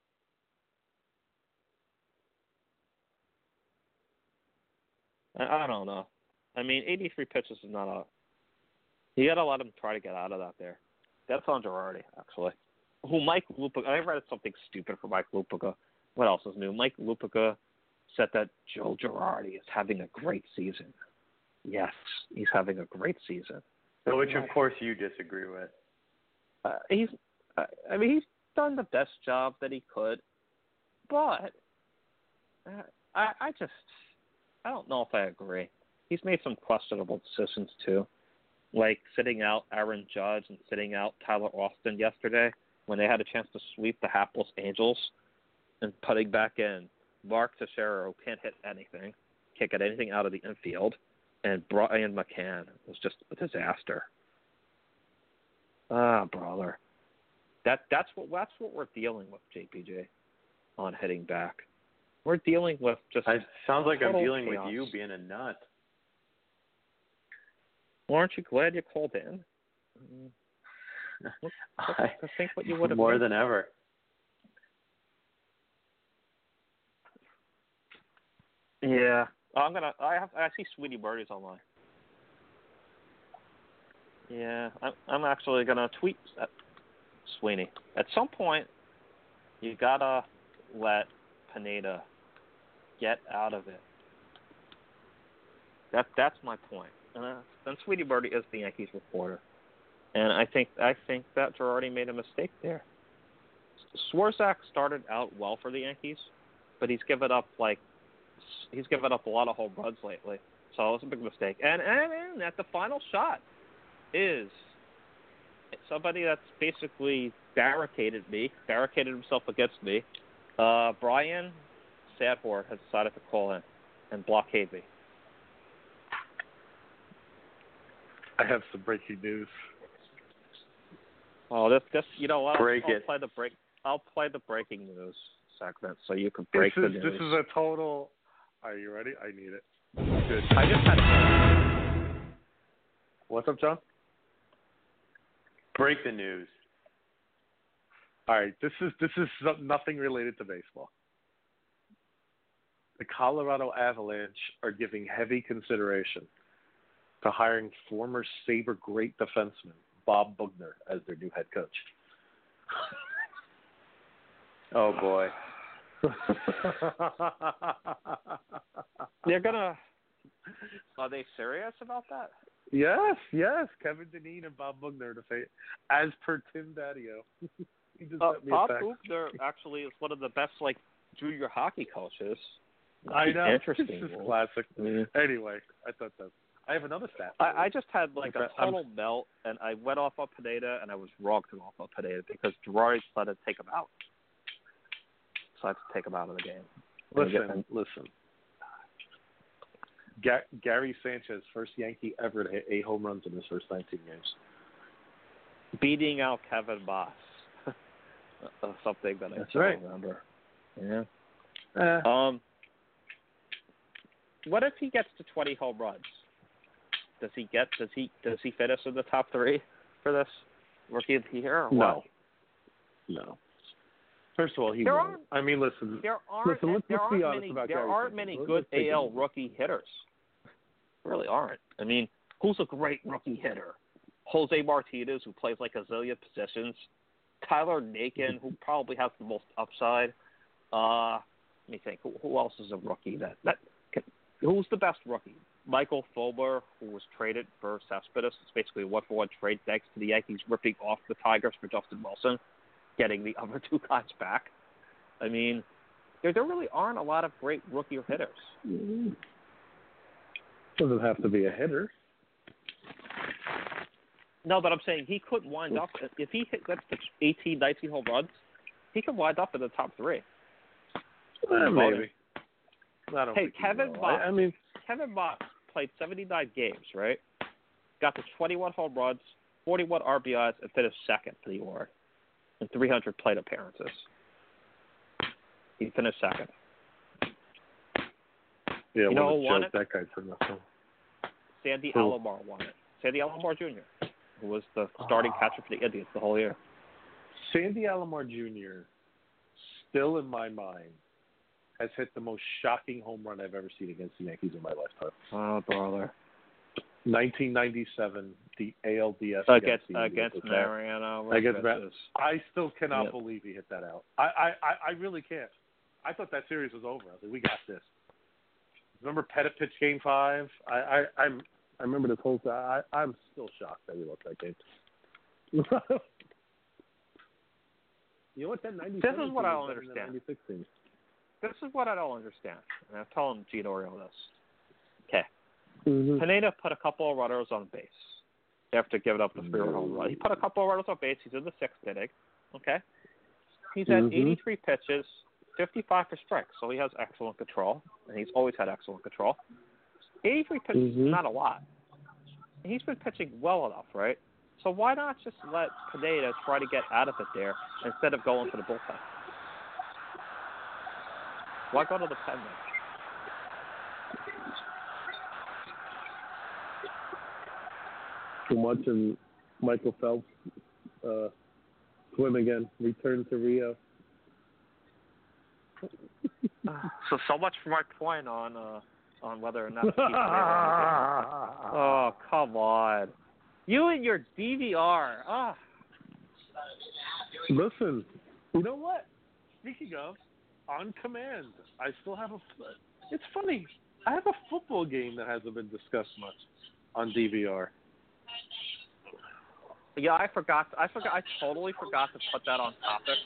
I don't know. I mean, 83 pitches is not a. You got to let him try to get out of that there. That's on Girardi, actually. Mike Lupica. I read something stupid for Mike Lupica. What else is new? Mike Lupica said that Joe Girardi is having a great season. Yes, he's having a great season. Which, of course, you disagree with. He's done the best job that he could, but I don't know if I agree. He's made some questionable decisions too, like sitting out Aaron Judge and sitting out Tyler Austin yesterday when they had a chance to sweep the hapless Angels, and putting back in Mark Teixeira, who can't hit anything, can't get anything out of the infield, and Brian McCann was just a disaster. Brother. That's what we're dealing with, JPJ, on heading back. We're dealing with just. It sounds like I'm dealing chaos. with you being a nut. Well, aren't you glad you called in? I think what you would have more than ever. Yeah, I see Sweetie Birdie's online. Yeah, I'm actually gonna tweet at Sweeney. At some point, you gotta let Pineda get out of it. That's my point. And Sweetie Birdie is the Yankees reporter, and I think that Girardi made a mistake there. Swarzak started out well for the Yankees, but he's given up a lot of home runs lately, so it was a big mistake. And at the final shot is somebody that's basically barricaded himself against me. Brian Sadhor has decided to call in and blockade me. I have some breaking news. Oh, this you know what? Break it. I'll play the breaking news. segment, so you could break the news. This is a total. Are you ready? I need it. Good. I just had. What's up, John? Break the news. All right. This is nothing related to baseball. The Colorado Avalanche are giving heavy consideration to hiring former Sabre great defenseman Bob Bugner as their new head coach. Oh boy. They're gonna. Are they serious about that? Yes. Kevin Dineen and Bob Bugner to face, as per Tim Daddio. He just sent me a Bob text. Bugner actually is one of the best junior hockey coaches. I know. Interesting. This is classic. Yeah. Anyway, I thought that. I have another stat. I just had a total melt, and I went off on Pineda, and I was wrong to go off on Pineda because Girardi decided to take him out. So I had to take him out of the game. Listen. Gary Sanchez, first Yankee ever to hit 8 home runs in his first 19 games. Beating out Kevin Moss. Something that I still remember. Yeah. What if he gets to 20 home runs? Does he finish in the top 3 for this rookie of the year? Or what? No. First of all, he there won't. I mean, listen. Let's be honest about Gary Sanchez. There aren't many good AL rookie hitters. There really aren't. I mean, who's a great rookie hitter? Jose Martinez, who plays like a zillion positions. Tyler Naquin, who probably has the most upside. Let me think. Who else is a rookie who's the best rookie? Michael Fulmer, who was traded for Cespedes. It's basically a 1-for-1 trade thanks to the Yankees ripping off the Tigers for Justin Wilson, getting the other 2 guys back. I mean, there really aren't a lot of great rookie hitters. Doesn't have to be a hitter. No, but I'm saying he could wind up, if he gets to 18, 19 home runs, he could wind up in the top 3. Maybe. Kevin Mott played 79 games, right? Got to 21 home runs, 41 RBIs, and finished second for the award in 300 plate appearances. He finished second. Yeah, you know who won it? That guy for nothing. Sandy Alomar won it. Sandy Alomar Jr., who was the starting catcher for the Indians the whole year. Sandy Alomar Jr., still in my mind, has hit the most shocking home run I've ever seen against the Yankees in my lifetime. Oh, brother. 1997, the ALDS against Mariano. I still cannot believe he hit that out. I really can't. I thought that series was over. I was like, we got this. Remember Pettit pitched Game 5? I remember this whole time. I'm still shocked that we lost that game. You know what? That 97 this is what I don't understand. 96 team. This is what I don't understand. And I'm telling Gino Oriole this. Okay. Mm-hmm. Pineda put a couple of runners on base after giving up the 3-run home run. He put a couple of runners on base. He's in the 6th inning. Okay. He's had 83 pitches, 55 for strikes, so he has excellent control, and he's always had excellent control. 83 pitches is not a lot. And he's been pitching well enough, right? So why not just let Pineda try to get out of it there instead of going to the bullpen? Why go to the pen then? I'm watching Michael Phelps swim again, return to Rio. So much for my point on whether or not to keep Oh, come on. You and your DVR. Listen, you know what? Speaking of, on command, I still have it's funny. I have a football game that hasn't been discussed much on DVR. Yeah, I totally forgot to put that on topic.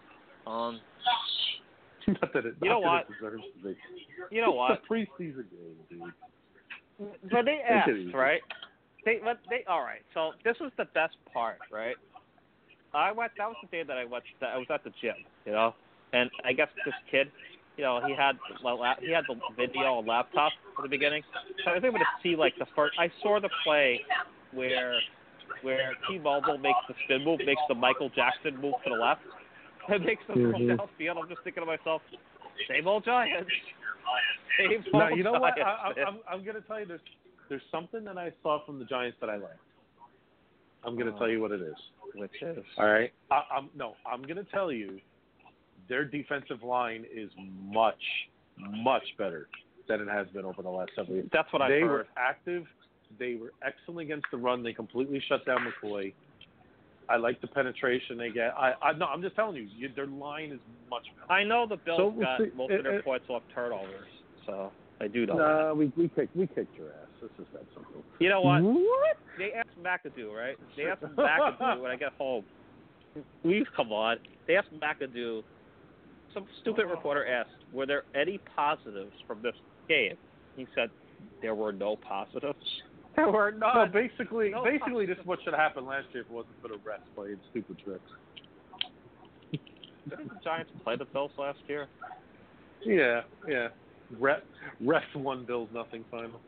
Not that it deserves to be. You know what? It's a preseason game, dude. But they asked, right? All right. So this was the best part, right? That was the day that I was at the gym, you know, and I guess this kid, you know, he had the video on laptop at the beginning, so I was able to see like the first. I saw the play where T-Mobile makes the spin move, makes the Michael Jackson move to the left. It makes them go downfield. I'm just thinking to myself, same old Giants. Same old Now, you know what? Giants. I'm going to tell you there's something that I saw from the Giants that I like. I'm going to tell you what it is. Which is? All right? I'm going to tell you their defensive line is much, much better than it has been over the last several years. That's what I've heard. They were active. They were excellent against the run. They completely shut down McCoy. I like the penetration they get. No, I'm just telling you, their line is much better. I know the Bills got most of their it, points off turnovers, so I do know. Nah, we kicked your ass. This is that simple. You know what? What? They asked McAdoo, right? They asked McAdoo when I get home. Please come on. They asked McAdoo. Some stupid reporter asked, "Were there any positives from this game?" He said, "There were no positives." There were none. No, basically, this is what should have happened last year if it wasn't for the refs playing stupid tricks. Didn't the Giants play the Bills last year? Yeah. Refs won Bills nothing final.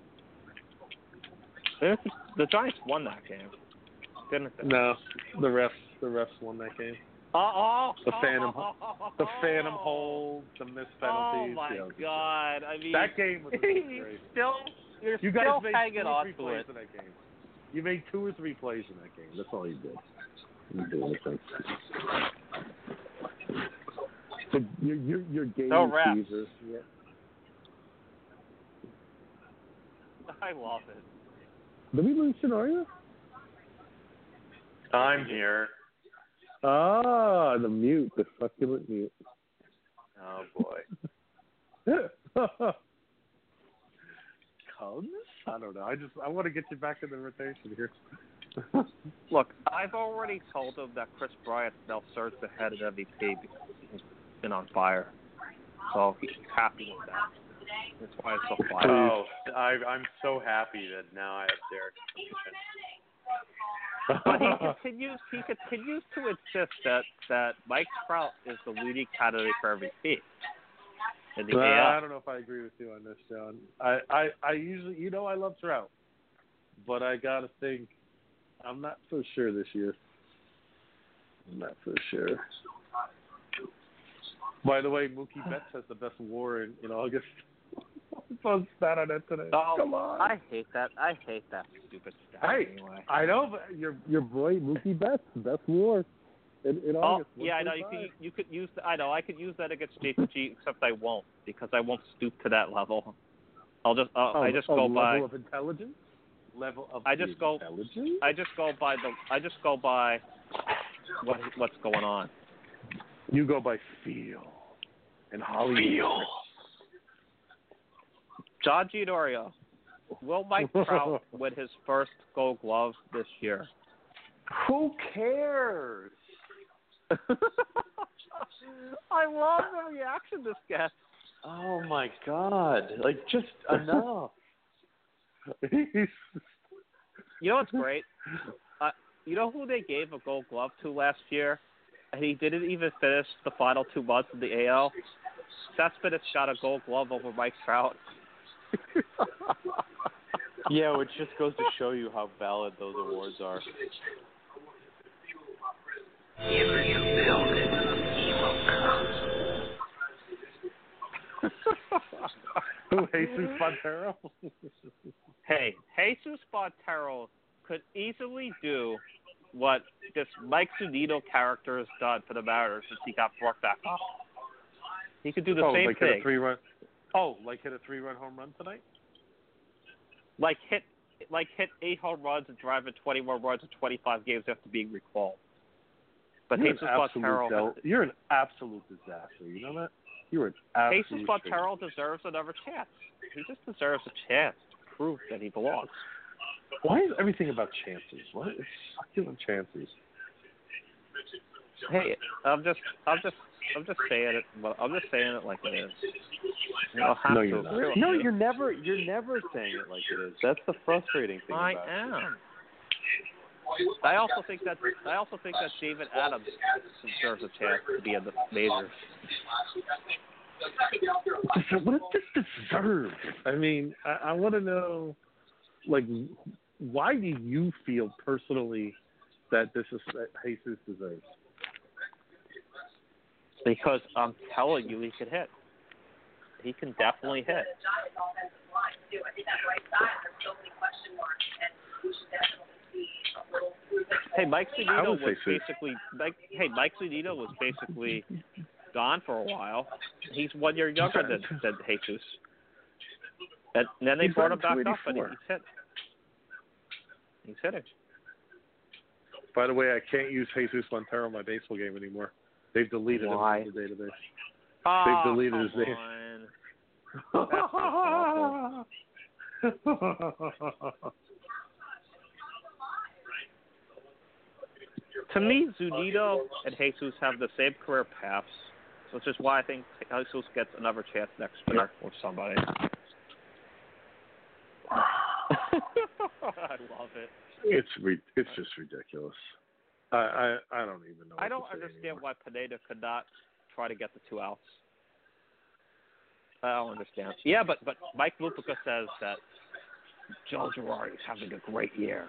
The Giants won that game, didn't they? No, the refs won that game. The phantom hold, the missed penalties. Oh my God! I mean, that game was great. You guys still made hanging 2 or on 3 to plays it. in that game. You made 2 or 3 plays in that game. That's all you did. You didn't do anything. So your game teasers. Yeah. I love it. Did we lose Shanaria? I'm here. Ah, the succulent mute. Oh boy. Cubs? I don't know. I want to get you back in the rotation here. Look, I've already told him that Chris Bryant now serves the head of MVP because he's been on fire. So he's happy with that. That's why it's so fire. Oh, I'm so happy that now I have Derek. But he continues to insist that Mike Trout is the leading candidate for MVP. In the AL. I don't know if I agree with you on this, John. I usually, I love Trout, but I gotta think, I'm not so sure this year. I'm not so sure. By the way, Mookie Betts has the best WAR in August. I saw a stat on that today. Oh, come on! I hate that stupid stat. Anyway. I know, but your boy Mookie Betts, the best WAR in August. Yeah, I know. You could use. I could use that against JPG, except I won't because I won't stoop to that level. I just go by level of intelligence. I just go by what's going on. You go by feel and Hollywood. John Giannorio, will Mike Trout win his first Gold Glove this year? Who cares? I love the reaction this gets. Oh my God! Like just enough. You know what's great? You know who they gave a Gold Glove to last year, and he didn't even finish the final 2 months of the AL? Cespedes got a Gold Glove over Mike Trout. Yeah, which just goes to show you how valid those awards are. Who, Jesus Montero? Hey, Jesus Montero could easily do what this Mike Zunino character has done for the Mariners since he got brought back up. He could do the same thing. Hit a 3-run. Like hit a 3-run home run tonight? Like hit 8 home runs and drive in 21 runs in 25 games after being recalled. But Jesus Montero, you're an absolute disaster. You know that? You're an absolute. Jesus Montero deserves another chance. He just deserves a chance to prove that he belongs. Why is everything about chances? What is succulent chances? Hey, I'm just saying it. I'm just saying it like it is. You don't have No, to you're not. agree with No, me. you're never saying it like it is. That's the frustrating thing. I about am. it. I also think that David Adams deserves a chance to be in the majors. What does this deserve? I mean, I want to know, like, why do you feel personally that Jesus deserves? Because I'm telling you, he can hit. He can definitely hit. Hey, Mike Zunino was basically Mike Zunino was basically gone for a while. He's 1 year younger than Jesus. And then they brought him back up, and he's hit. He's hitting. By the way, I can't use Jesus Montero in my baseball game anymore. They've deleted him from the database. Oh, they've deleted his name. To me, Zunino and Jesus have the same career paths, which is why I think Jesus gets another chance next year with somebody. I love it. It's just ridiculous. I don't even know. I don't understand why Pineda could not try to get the 2 outs. I don't understand. Yeah, but Mike Lupica says that Joe Girardi is having a great year.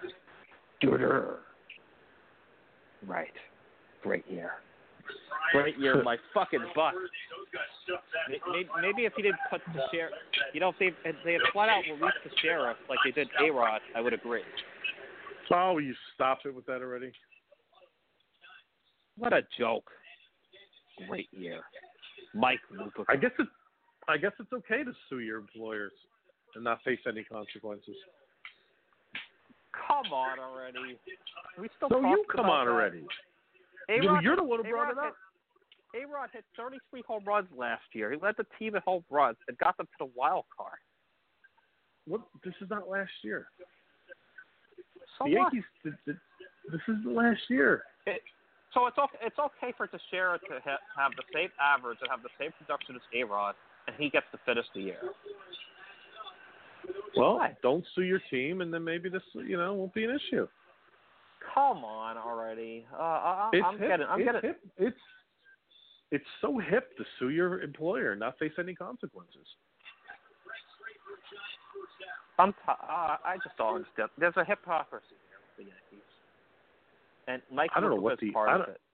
Right. Great year. Great year, my fucking butt. Maybe if he didn't put Teixeira, if they had flat out released Teixeira like they did A-Rod, I would agree. Oh, you stopped it with that already? What a joke. Great year. Mike Lupica. I guess it's okay to sue your employers and not face any consequences. Come on already. We still so you come on that. already. A-Rod, you're the one who brought it up. A-Rod hit 33 home runs last year. He led the team in home runs and got them to the wild card. What? This is not last year. So the Yankees. This is the last year. So it's okay for Teixeira to have the same average and have the same production as A-Rod, and he gets to finish the year. Well, don't sue your team, and then maybe this won't be an issue. Come on already. It's so hip to sue your employer and not face any consequences. I just don't understand. There's a hypocrisy here with the Yankees. And Mike Lupica is part of it.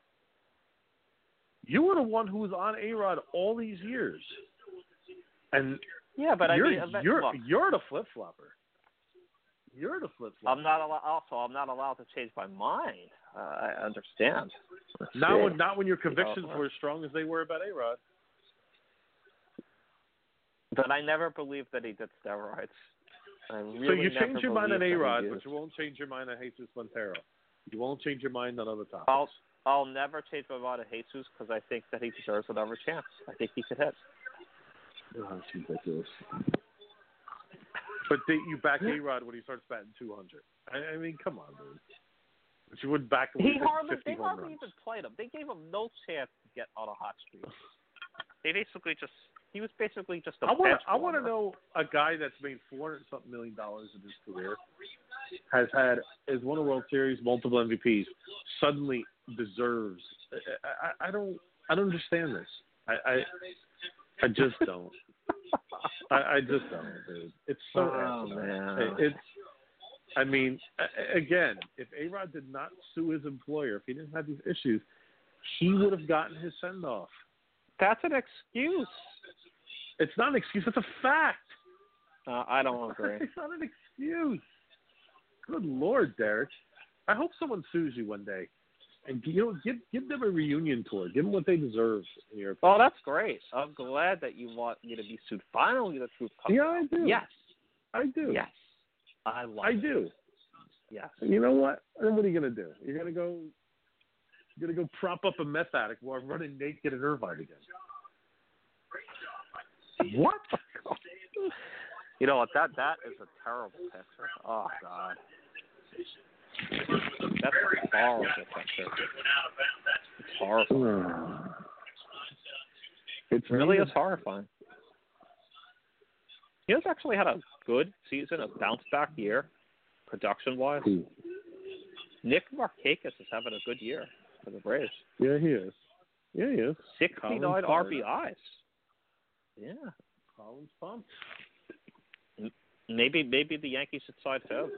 You were the one who was on A-Rod all these years. And yeah, but you're the flip-flopper. You're the flip-flopper. I'm not allowed to change my mind. I understand. Not when your convictions were as strong as they were about A-Rod. But I never believed that he did steroids. So you change your mind on A-Rod, but you won't change your mind on Jesus Montero. You won't change your mind on other topics. I'll never change my mind on Jesus because I think that he deserves another chance. I think he could hit. Oh, that's ridiculous. But you back A-Rod when he starts batting 200. I mean, come on, dude. But you wouldn't back him when he hit 50 home runs. They hardly even played him. They gave him no chance to get on a hot streak. He was basically just a bench I want to know a guy that's made $400-something million in his career, has won a World Series, multiple MVPs, suddenly deserves. I don't understand this. I just don't. I just don't, dude. It's so man. I mean, again, if A-Rod did not sue his employer, if he didn't have these issues, he would have gotten his send-off. That's an excuse. It's not an excuse. It's a fact. I don't agree. It's not an excuse. Good Lord, Derek. I hope someone sues you one day. And give them a reunion tour. Give them what they deserve. Oh, that's great. I'm glad that you want me to be sued. Finally, the truth comes out. I do. Yes. I do. Yes. I do. Yes. And you know what? And what are you going to do? You're going to go prop up a meth addict while running naked at Irvine again. What? You know what? That is a terrible picture. Oh, God. That's a horrible picture. It's horrifying. It really is horrifying. He has actually had a good season, a bounce-back year, production-wise. Nick Markakis is having a good year for the Braves. Yeah, he is. 69 RBIs. Yeah. Colin's pumped. Maybe the Yankees should side him.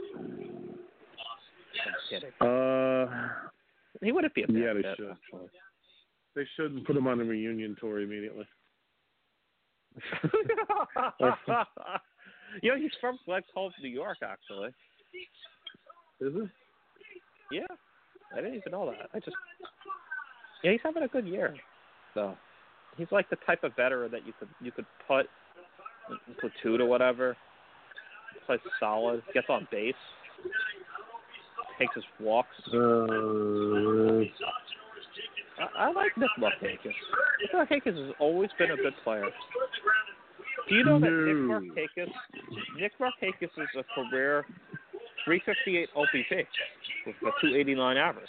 I'm kidding. He wouldn't be a bad they fit, should. actually. They shouldn't put him on a reunion tour immediately. He's from Glen Cove, New York, actually. Is it? Yeah, I didn't even know that. He's having a good year. So he's like the type of veteran that you could put in platoon or whatever. Plays solid, gets on base, takes his walks. I like Nick Markakis. Nick Markakis has always been a good player. Do you know that Nick Markakis is a career 358 OPP with a 289 average?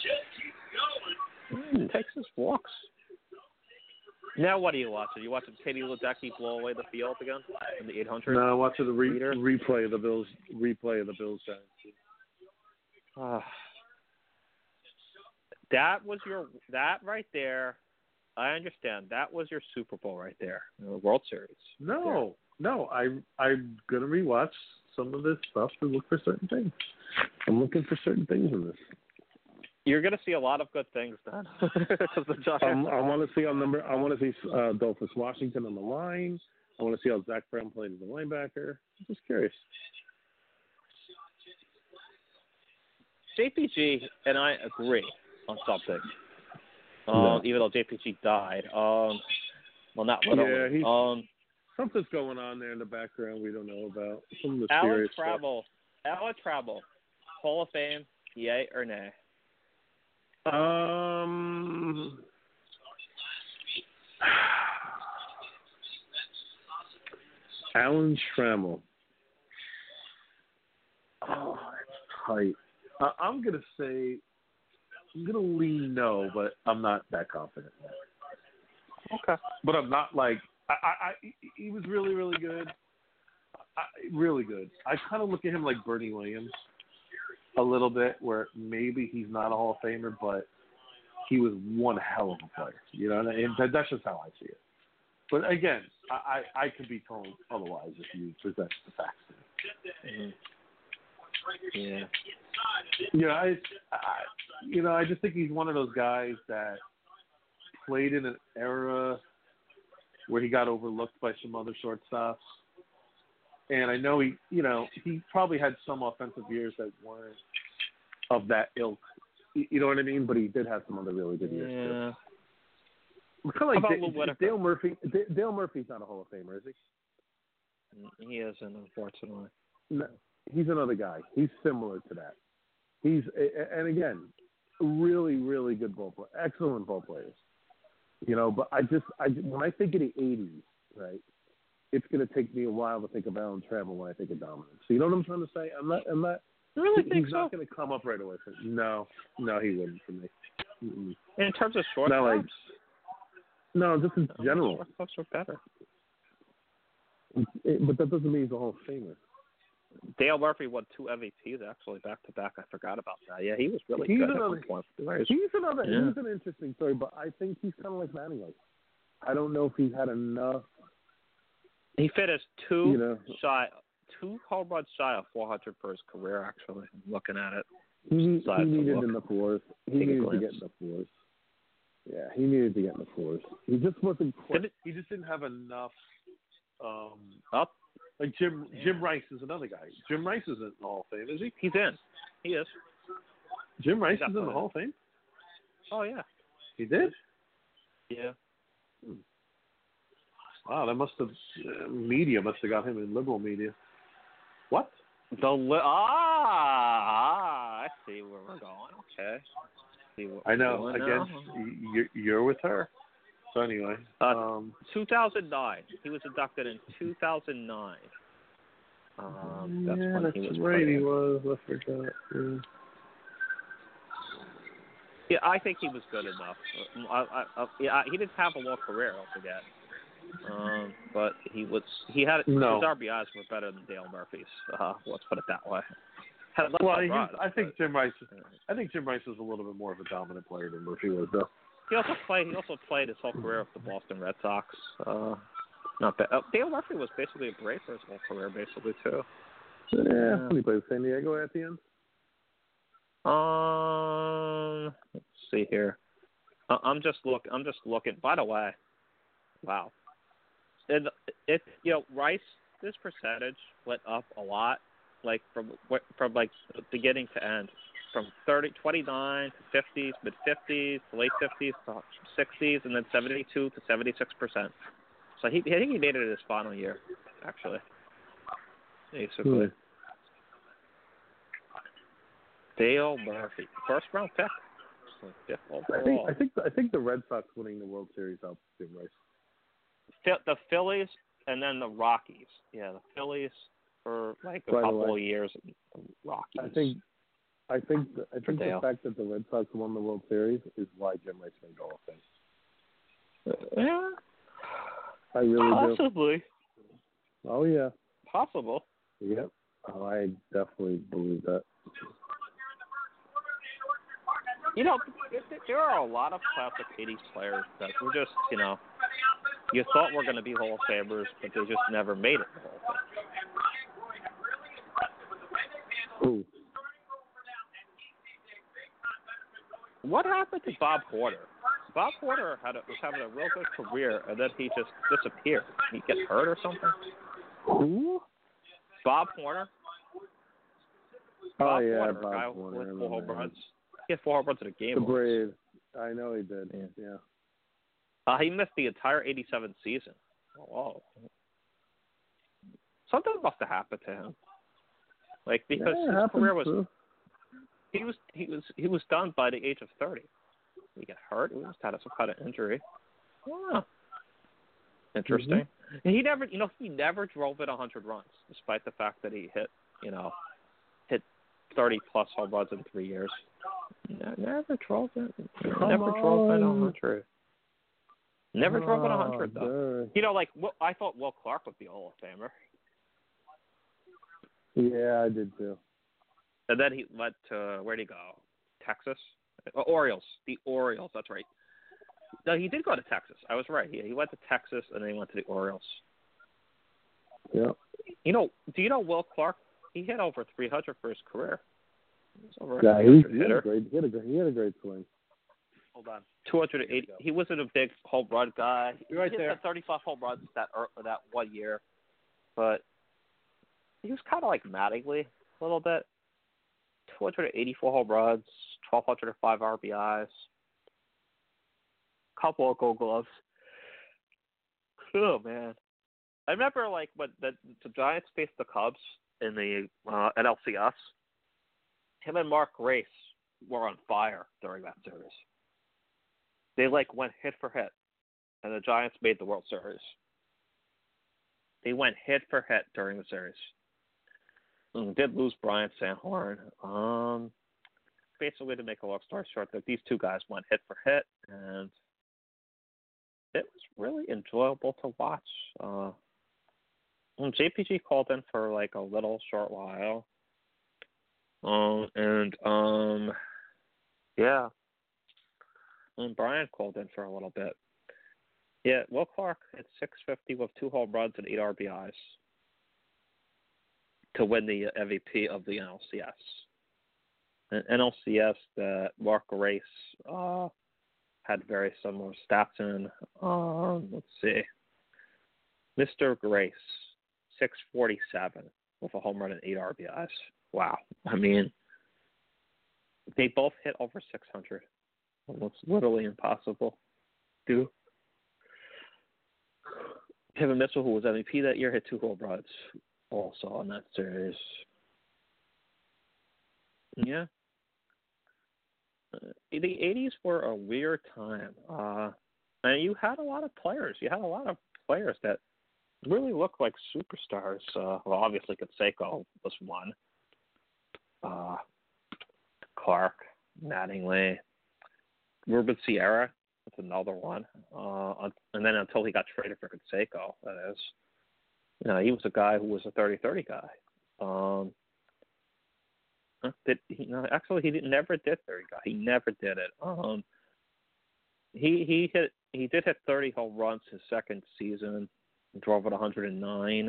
Takes his walks. Now what are you watching? You watching Katie Ledecky blow away the field again in the 800? No, I'm watching the replay of the Bills Giants. That right there. I understand. That was your Super Bowl right there, the World Series. No. I'm gonna rewatch some of this stuff to look for certain things. I'm looking for certain things in this. You're gonna see a lot of good things then. I want to see Dolphus Washington on the line. I want to see how Zach Brown played as a linebacker. I'm just curious. JPG and I agree on something. Even though JPG died. Well, not literally. Yeah, something's going on there in the background we don't know about. Some mysterious Alan Travel, Hall of Fame, yay or nay? Alan Trammell. Oh, it's tight. I'm going to lean no, but I'm not that confident. Okay. But I'm not like, he was really, really good. Really good. I kind of look at him like Bernie Williams a little bit, where maybe he's not a Hall of Famer, but he was one hell of a player. You know, and that's just how I see it. But again, I could be told otherwise if you present the facts to me. Yeah. I just think he's one of those guys that played in an era where he got overlooked by some other shortstops. And I know he probably had some offensive years that weren't of that ilk. You know what I mean? But he did have some other really good years too. Kind of like Dale Murphy. Dale Murphy's not a Hall of Famer, is he? He isn't, unfortunately. No, he's another guy. He's similar to that. And again, really, really good ball player, excellent ball players. But when I think of the '80s, right, it's going to take me a while to think of Alan Trammell when I think of dominance. So you know what I'm trying to say? I'm not. I really think he's not going to come up right away. No, he wouldn't for me. Mm-mm. In terms of shortstops? No, just in general. Shortstops are better. But that doesn't mean he's a Hall of Famer. Dale Murphy won 2 MVPs actually back to back. I forgot about that. Yeah, he was really good at one point. He's an interesting story, but I think he's kind of like Mattingly. I don't know if he's had enough. He finished two home runs shy of 400 for his career. Actually, I'm looking at it. He needed in the fours. He needed to get in the fours. Yeah, he needed to get in the fours. He just wasn't quite. He just didn't have enough. Like Jim Rice is another guy. Jim Rice isn't in the Hall of Fame, is he? He's in. He is. Jim Rice is in the Hall of Fame? Oh, yeah. He did? Yeah. Wow, that must have media must have got him in liberal media. What? I see where we're going. Okay. I know. Again, you're with her. So anyway, 2009. He was inducted in 2009. That's when he was right. playing. He was. I forgot. Yeah, I think he was good enough. He didn't have a long career. Don't forget. But his RBIs were better than Dale Murphy's. Let's put it that way. I think Jim Rice is a little bit more of a dominant player than Murphy was, though. He also played his whole career with the Boston Red Sox. Not bad. Dale Murphy was basically a Brave for his whole career, basically too. Yeah, he played with San Diego at the end. Let's see here. I'm just looking. By the way, wow. And Rice, this percentage went up a lot, like from like beginning to end, from 29 to 50s, mid 50s, to late 50s to 60s, and then 72 to 76%. So I think he made it in his final year, actually. Basically. Dale Murphy, first round pick. Fifth overall. I think the Red Sox winning the World Series helped Jim Rice. The Phillies and then the Rockies. Yeah, the Phillies for like a couple of years. Rockies. I think the fact that the Red Sox won the World Series is why Jim Rice made Hall of Fame. Yeah. I really Possibly. do. Oh yeah. Possible. Yep. Oh, I definitely believe that. There are a lot of classic 80s players that were just, you thought were going to be Hall of Famers, but they just never made it to Hall of Fame. Ooh. What happened to Bob Porter? Bob Porter was having a real good career, and then he just disappeared. He get hurt or something? Who? Bob Porter. Bob Porter, Bob guy Porter. with 4 home runs. He had 4 home runs in a game. The Braves. I know he did. Yeah. He missed the entire 87 season. Oh, wow. Something must have happened to him. Like, because his career was too. he was done by the age of 30. He got hurt. He just had some kind of injury. Oh. Interesting. Mm-hmm. And he never drove in 100 runs, despite the fact that he hit 30 plus home runs in 3 years. Never drove in. Never drove in 100. Never drove in 100 though. I thought Will Clark would be a Hall of Famer. Yeah, I did too. And then he went to, where'd he go? Texas? Orioles. The Orioles, that's right. No, he did go to Texas. I was right. He went to Texas, and then he went to the Orioles. Yeah. Do you know Will Clark? He hit over 300 for his career. He was he had a great swing. Hold on. 280. He wasn't a big home run guy. You're right he there. Hit 35 home runs that 1 year, but he was kind of like Mattingly a little bit. 284 home runs, 1,205 RBIs, couple of Gold Gloves. Oh man, I remember like when the Giants faced the Cubs in the NLCS. Him and Mark Grace were on fire during that series. They went hit for hit, and the Giants made the World Series. They went hit for hit during the series. And did lose Brian Sanhorn. Basically, to make a long story short, that these two guys went hit for hit, and it was really enjoyable to watch. JPG called in for a little short while. And Brian called in for a little bit. Yeah, Will Clark hit .650 with 2 home runs and 8 RBIs to win the MVP of the NLCS. And NLCS that Mark Grace had very similar stats in. Let's see. Mr. Grace, 647 with a home run and 8 RBIs. Wow. I mean, they both hit over 600. It's literally impossible to do. Kevin Mitchell, who was MVP that year, hit 2 home runs also in that series. Yeah. The 80s were a weird time. And you had a lot of players. You had a lot of players that really looked like superstars. Obviously, Canseco was one. Clark, Mattingly, Ruben Sierra was another one. And then until he got traded for Canseco, that is. He was a guy who was a 30-30 guy. Actually, he never did 30 guy. He never did it. He did hit 30 home runs his second season. Drove at 109.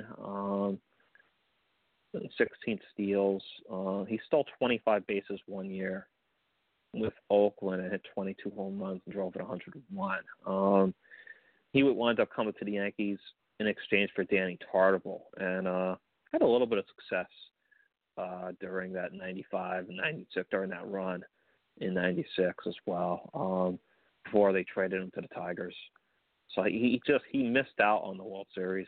16 steals. He stole 25 bases 1 year. with Oakland and hit 22 home runs and drove in 101. He would wind up coming to the Yankees in exchange for Danny Tartabull, and had a little bit of success during that 95 and 96, during that run in 96 as well, before they traded him to the Tigers. So he missed out on the World Series.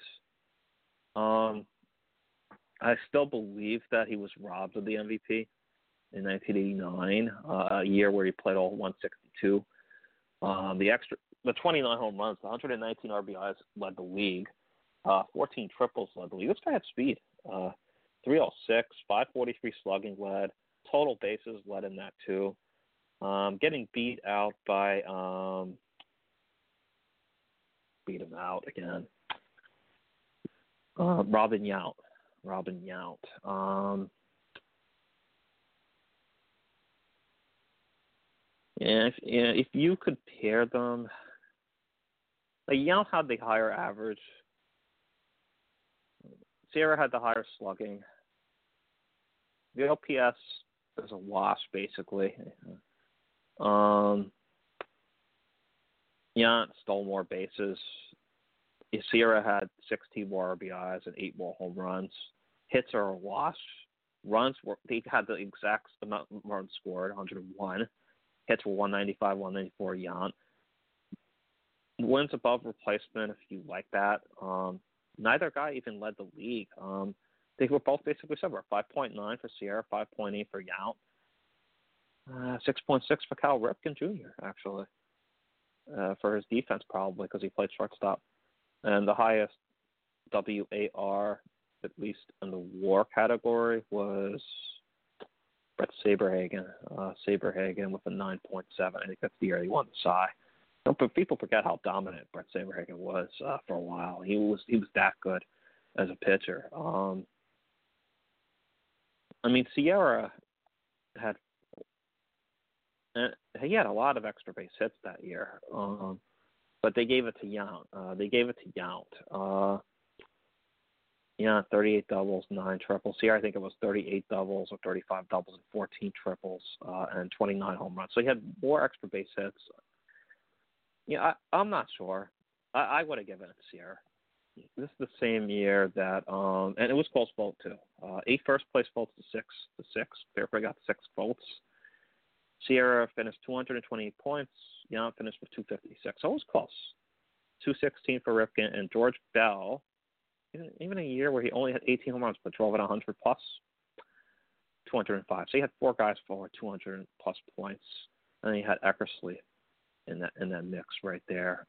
I still believe that he was robbed of the MVP in 1989, a year where he played all 162. The 29 home runs, the 119 RBIs led the league. 14 triples led the league. This guy had speed. 306, 543 slugging led. Total bases led in that too. Getting beat out by beat him out again. Robin Yount. If you could pair them, like Yount had the higher average. Sierra had the higher slugging. The OPS is a wash, basically. Yount stole more bases. Sierra had 16 more RBIs and 8 more home runs. Hits are a wash. They had the exact amount of runs scored, 101. Hits were 195, 194. Yount wins above replacement, if you like that. Neither guy even led the league. They were both basically similar. 5.9 for Sierra, 5.8 for Yount. 6.6 for Cal Ripken Jr., actually, for his defense probably because he played shortstop. And the highest WAR, at least in the WAR category, was Brett Saberhagen. Saberhagen with a 9.7. I think that's the year he won the Cy. But people forget how dominant Brett Saberhagen was for a while. He was that good as a pitcher. Sierra had a lot of extra base hits that year, but they gave it to Yount. 38 doubles, 9 triples. Sierra, I think it was 38 doubles or 35 doubles and 14 triples and 29 home runs. So he had more extra base hits. I'm not sure. I would have given it to Sierra. This is the same year that, and it was close vote too. 8 first place votes to 6. Fairplay got 6 votes. Sierra finished 228 points. Yount finished with 256. So it was close. 216 for Ripken and George Bell. Even a year where he only had 18 home runs but drove at 100 plus, 205. So he had 4 guys for 200 plus points, and then he had Eckersley in that mix right there.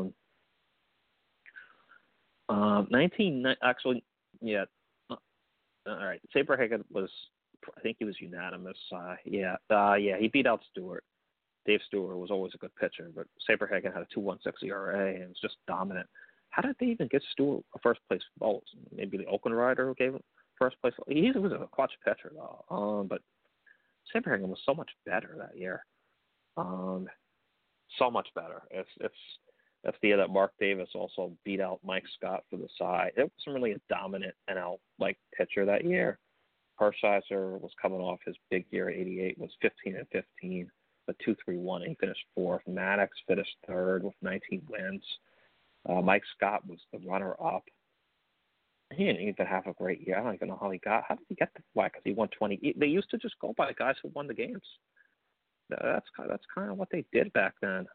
19 actually, yeah. All right, Saberhagen was, I think he was unanimous. He beat out Stewart. Dave Stewart was always a good pitcher, but Saberhagen had a 2.16 ERA and was just dominant. How did they even get Stewart a first place vote? Maybe the Oakland Rider who gave him first place. He was a clutch pitcher though. But Saberhagen was so much better that year. So much better. That's the year that Mark Davis also beat out Mike Scott for the Cy. It wasn't really a dominant NL pitcher that year. Hershiser was coming off his big year. 88 was 15-15, but 2.31. He finished 4th. Maddox finished 3rd with 19 wins. Mike Scott was the runner-up. He didn't even have a great year. I don't even know how he got. How did he get the flag? Because he won 20. They used to just go by the guys who won the games. That's kind of what they did back then.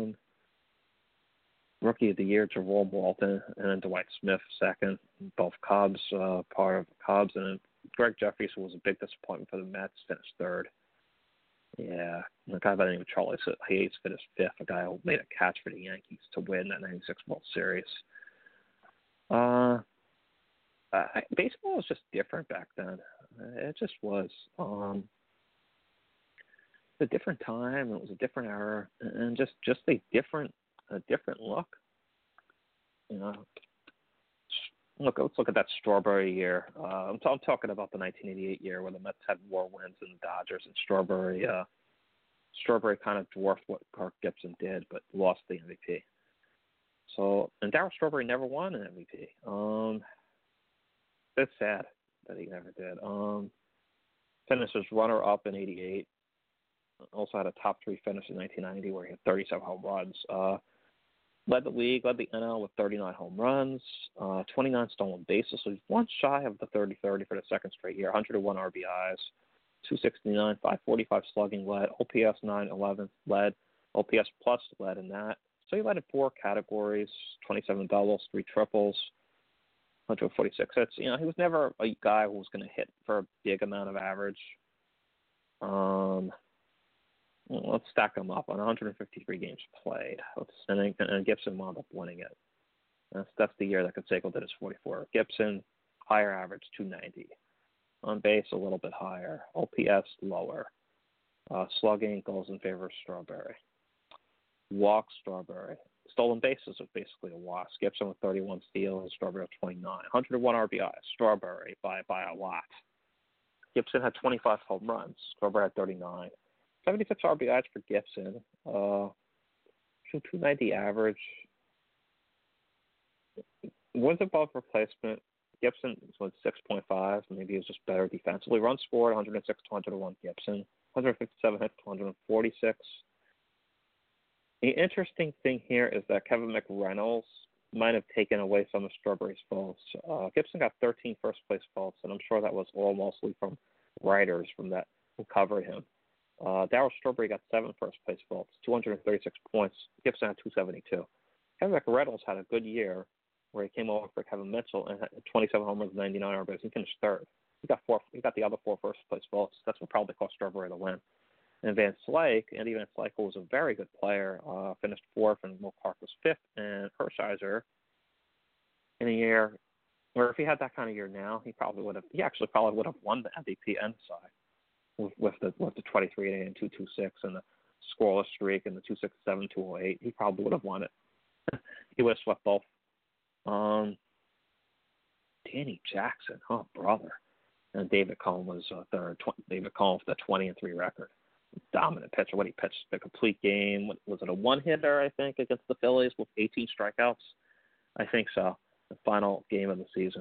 Rookie of the Year, Jerome Walton, and then Dwight Smith second. Both Cubs, part of the Cubs, and then Greg Jeffries, who was a big disappointment for the Mets, finished 3rd. Yeah, the guy by the name of Charlie Hayes finished 5th. A guy who made a catch for the Yankees to win that '96 World Series. Baseball was just different back then. It just was. A different time. It was a different era, and just a different look. Let's look at that Strawberry year. I'm talking about the 1988 year where the Mets had more wins than the Dodgers, and Strawberry kind of dwarfed what Kirk Gibson did, but lost the MVP. So, and Darryl Strawberry never won an MVP. It's sad that he never did. Finished as runner-up in '88. Also had a top 3 finish in 1990 where he had 37 home runs. Led the league, led the NL with 39 home runs, 29 stolen bases. So he's one shy of the 30-30 for the second straight year. 101 RBIs, 269, 545 slugging led, OPS 911 led, OPS plus led in that. So he led in 4 categories, 27 doubles, 3 triples, 146 hits. He was never a guy who was going to hit for a big amount of average. Let's stack them up on 153 games played. And Gibson wound up winning it. That's the year that Canseco did his 44. Gibson, higher average, 290. On base, a little bit higher. OPS, lower. Slugging goes in favor of Strawberry. Walks, Strawberry. Stolen bases was basically a wash. Gibson with 31 steals, Strawberry with 29. 101 RBIs, Strawberry by a lot. Gibson had 25 home runs. Strawberry had 39. 76 RBIs for Gibson. 290 average. Was above replacement. Gibson was 6.5. Maybe he was just better defensively. Runs scored 106 to 101 Gibson. 157 hits to 146. The interesting thing here is that Kevin McReynolds might have taken away some of Strawberry's votes. Gibson got 13 first-place votes, and I'm sure that was all mostly from writers from that who covered him. Darryl Strawberry got 7 first-place votes, 236 points. Gibson had 272. Kevin McReynolds had a good year where he came over for Kevin Mitchell and had 27 home runs, 99 RBIs. He finished third. He got the other 4 first-place votes. That's what probably cost Strawberry the win. And Andy Van Slyke, who was a very good player, finished 4th, and Will Clark was 5th. And Hershiser, in a year where if he had that kind of year now, he actually probably would have won the MVP and side with the 23 and 226 and the scoreless streak and the 267, 208. He probably would have won it. He would have swept both. Danny Jackson, oh brother, and David Cohn was third. David Cohn with the 20-3 record. Dominant pitcher. What he pitched the complete game. Was it a one-hitter, I think, against the Phillies with 18 strikeouts? I think so. The final game of the season.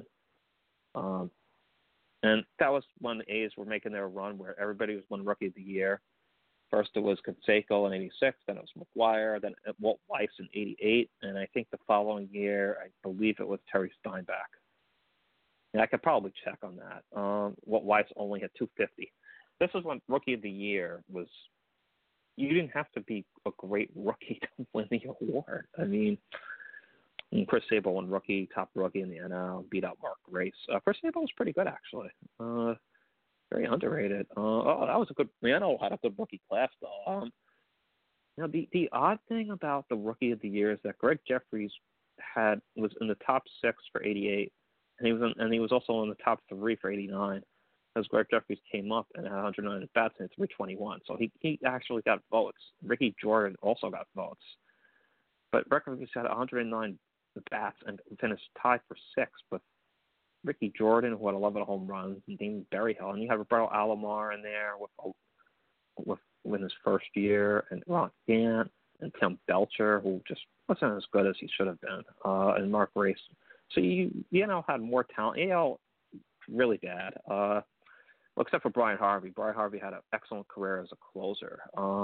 And that was when the A's were making their run where everybody was won Rookie of the Year. First it was Canseco in 86, then it was McGuire, then Walt Weiss in 88, and I think the following year, I believe it was Terry Steinbach. And I could probably check on that. Walt Weiss only had 250. This is when Rookie of the Year was, you didn't have to be a great rookie to win the award. I mean, Chris Sable won top rookie in the NL, beat out Mark Grace. Chris Sable was pretty good, actually. Very underrated. That was a good, the NL had a good rookie class, though. The odd thing about the Rookie of the Year is that Greg Jeffries was in the top 6 for 88, and he was also in the top 3 for 89. Because Greg Jeffries came up and had 109 at bats and 321. So he actually got votes. Ricky Jordan also got votes. But Jeffries had 109 at bats and finished tied for 6th with Ricky Jordan, who had 11 home runs, and Dean Berryhill. And you have Roberto Alomar in there with his first year, and Ron Gant, and Tim Belcher, who just wasn't as good as he should have been, and Mark Grace. So you had more talent. Really bad. Except for Brian Harvey. Brian Harvey had an excellent career as a closer.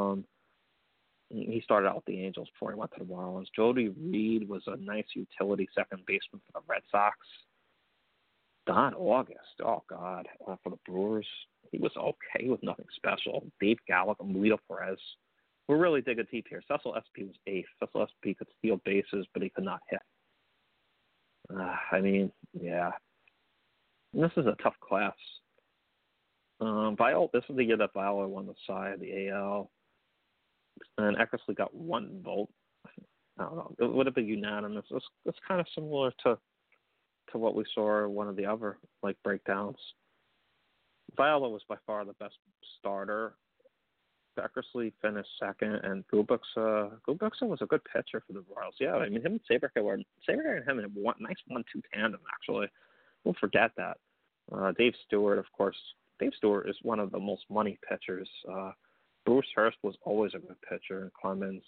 He started out with the Angels before he went to the Marlins. Jody Reed was a nice utility second baseman for the Red Sox. Don August, oh God, for the Brewers. He was okay with nothing special. Dave Gallagher, Melito Perez. We're really digging deep here. Cecil SP was 8th. Cecil SP could steal bases, but he could not hit. Yeah. And this is a tough class. This is the year that Viola won the Cy of the AL, and Eckersley got 1 vote. I don't know. It would have been unanimous. It's kind of similar to what we saw in one of the other breakdowns. Viola was by far the best starter. Eckersley finished 2nd, and Gubixa was a good pitcher for the Royals. Yeah, him and Saberhagen and him had a nice 1-2 tandem, actually. We'll forget that. Dave Stewart, of course. Dave Stewart is one of the most money pitchers. Bruce Hurst was always a good pitcher, and Clemens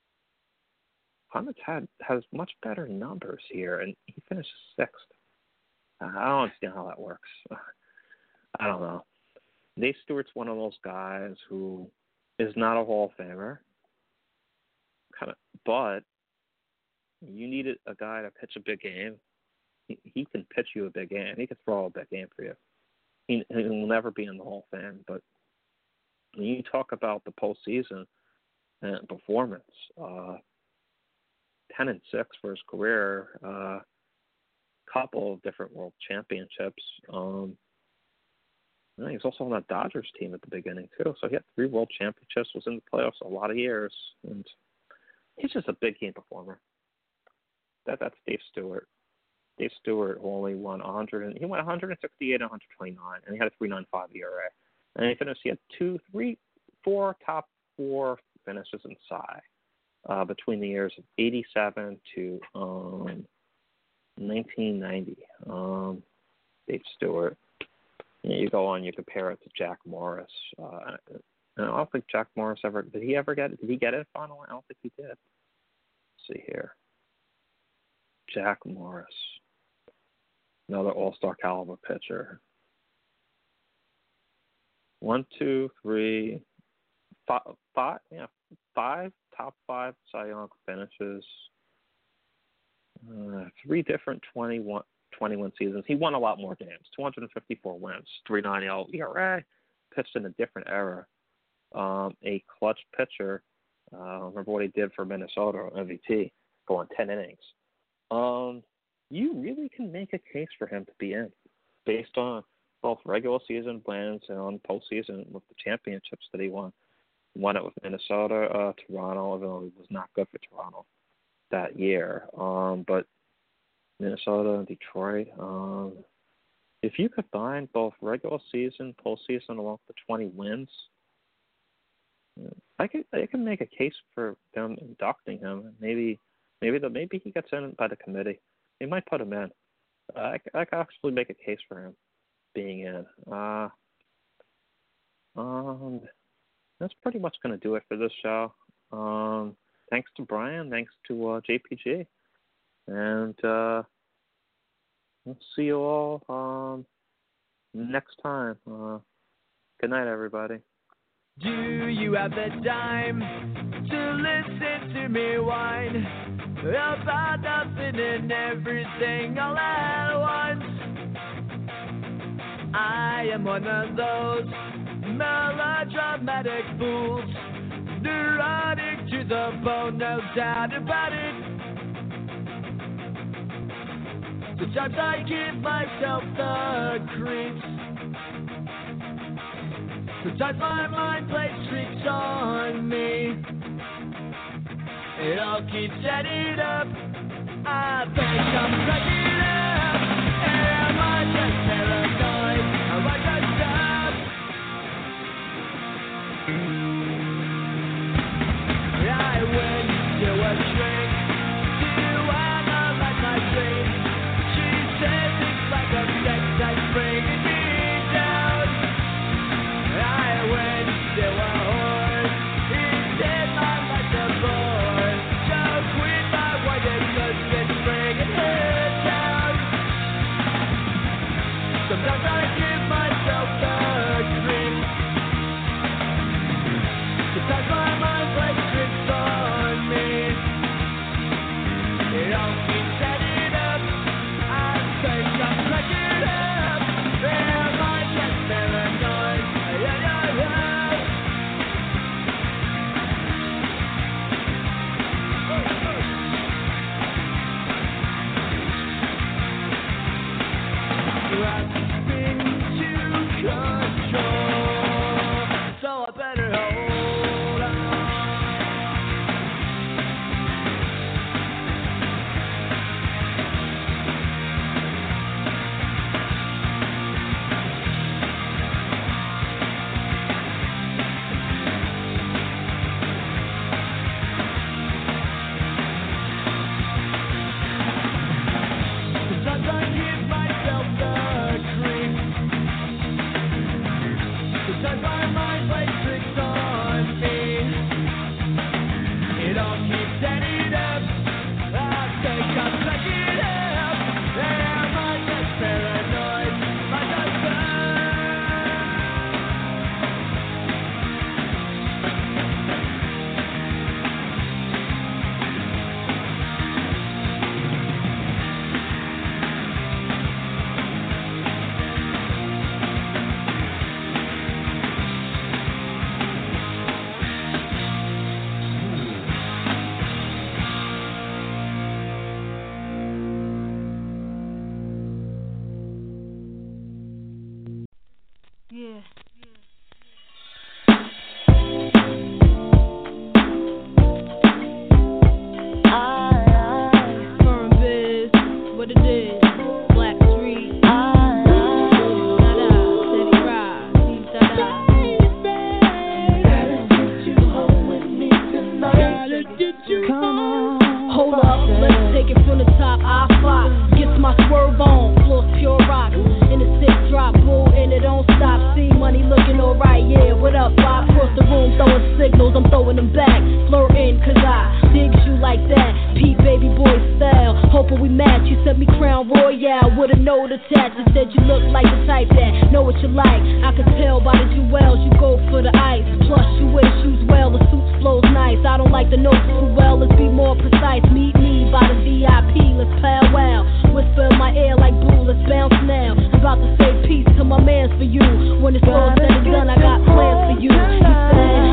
has much better numbers here, and he finished 6th. I don't understand how that works. I don't know. Dave Stewart's one of those guys who is not a Hall of Famer. But you needed a guy to pitch a big game. He can pitch you a big game. He can throw a big game for you. He will never be in the Hall of Fame. But when you talk about the postseason and performance, 10-6 for his career, couple of different world championships. He was also on that Dodgers team at the beginning too. So he had 3 world championships. Was in the playoffs a lot of years, and he's just a big game performer. That's Dave Stewart. Dave Stewart only won 100. He won 168 and 129, and he had a 3.95 ERA. And he finished. He had 4 top 4 finishes in Cy between the years of 87 to 1990. Dave Stewart. You go on. You compare it to Jack Morris. I don't think Jack Morris ever did. He get it final? I don't think he did. Let's see here. Jack Morris, another all-star caliber pitcher. 1, 2, 3, 5. Yeah, 5 top 5 Cy Young finishes. 3 different 21 seasons. He won a lot more games. 254 wins, 3.90 ERA. Pitched in a different era. A clutch pitcher. Remember what he did for Minnesota, MVT, going 10 innings. You really can make a case for him to be in, based on both regular season wins and on postseason with the championships that he won. Won it with Minnesota, Toronto, even though it was not good for Toronto that year. But Minnesota and Detroit. If you combine both regular season, postseason, along with the 20 wins, I can make a case for them inducting him. Maybe he gets in by the committee. They might put him in. I can actually make a case for him being in. That's pretty much going to do it for this show. Thanks to Brian. Thanks to JPG. And we'll see you all next time. Good night, everybody. Do you have the time to listen to me whine about nothing and everything all at once? I am one of those melodramatic fools, neurotic to the bone, no doubt about it. Sometimes I give myself the creeps. Sometimes my mind plays tricks on me. It all keeps adding up. I think I'm cracking up. Am I just paranoid? Am I just up? I went to a shrink to analyze my dreams. She says it's like a sex that's bringing me down. I went to a horse. He said my life's a bore. So quit my wife and just bringing her down. Sometimes I give myself the creeps. Sometimes my mind plays tricks on my swerve on. Floor's pure rock. In the six drop, boo, and it don't stop. See money looking alright, yeah. What up, Bob? Across the room throwing signals, I'm throwing them back. Flirting, cause I digs you like that. Pete baby boy style. Hoping we match. You sent me Crown Royale with a note attached. You said you look like the type that know what you like. I could tell by the jewels you go for the ice. Plus you wear the shoes well, the suit flows nice. I don't like the notes too well, let's be more precise. Meet me by the VIP, let's powwow. Whisper in my ear like blue, let's bounce now. I'm about to say peace to my mans for you. When it's all said and done, I got plans for you. He said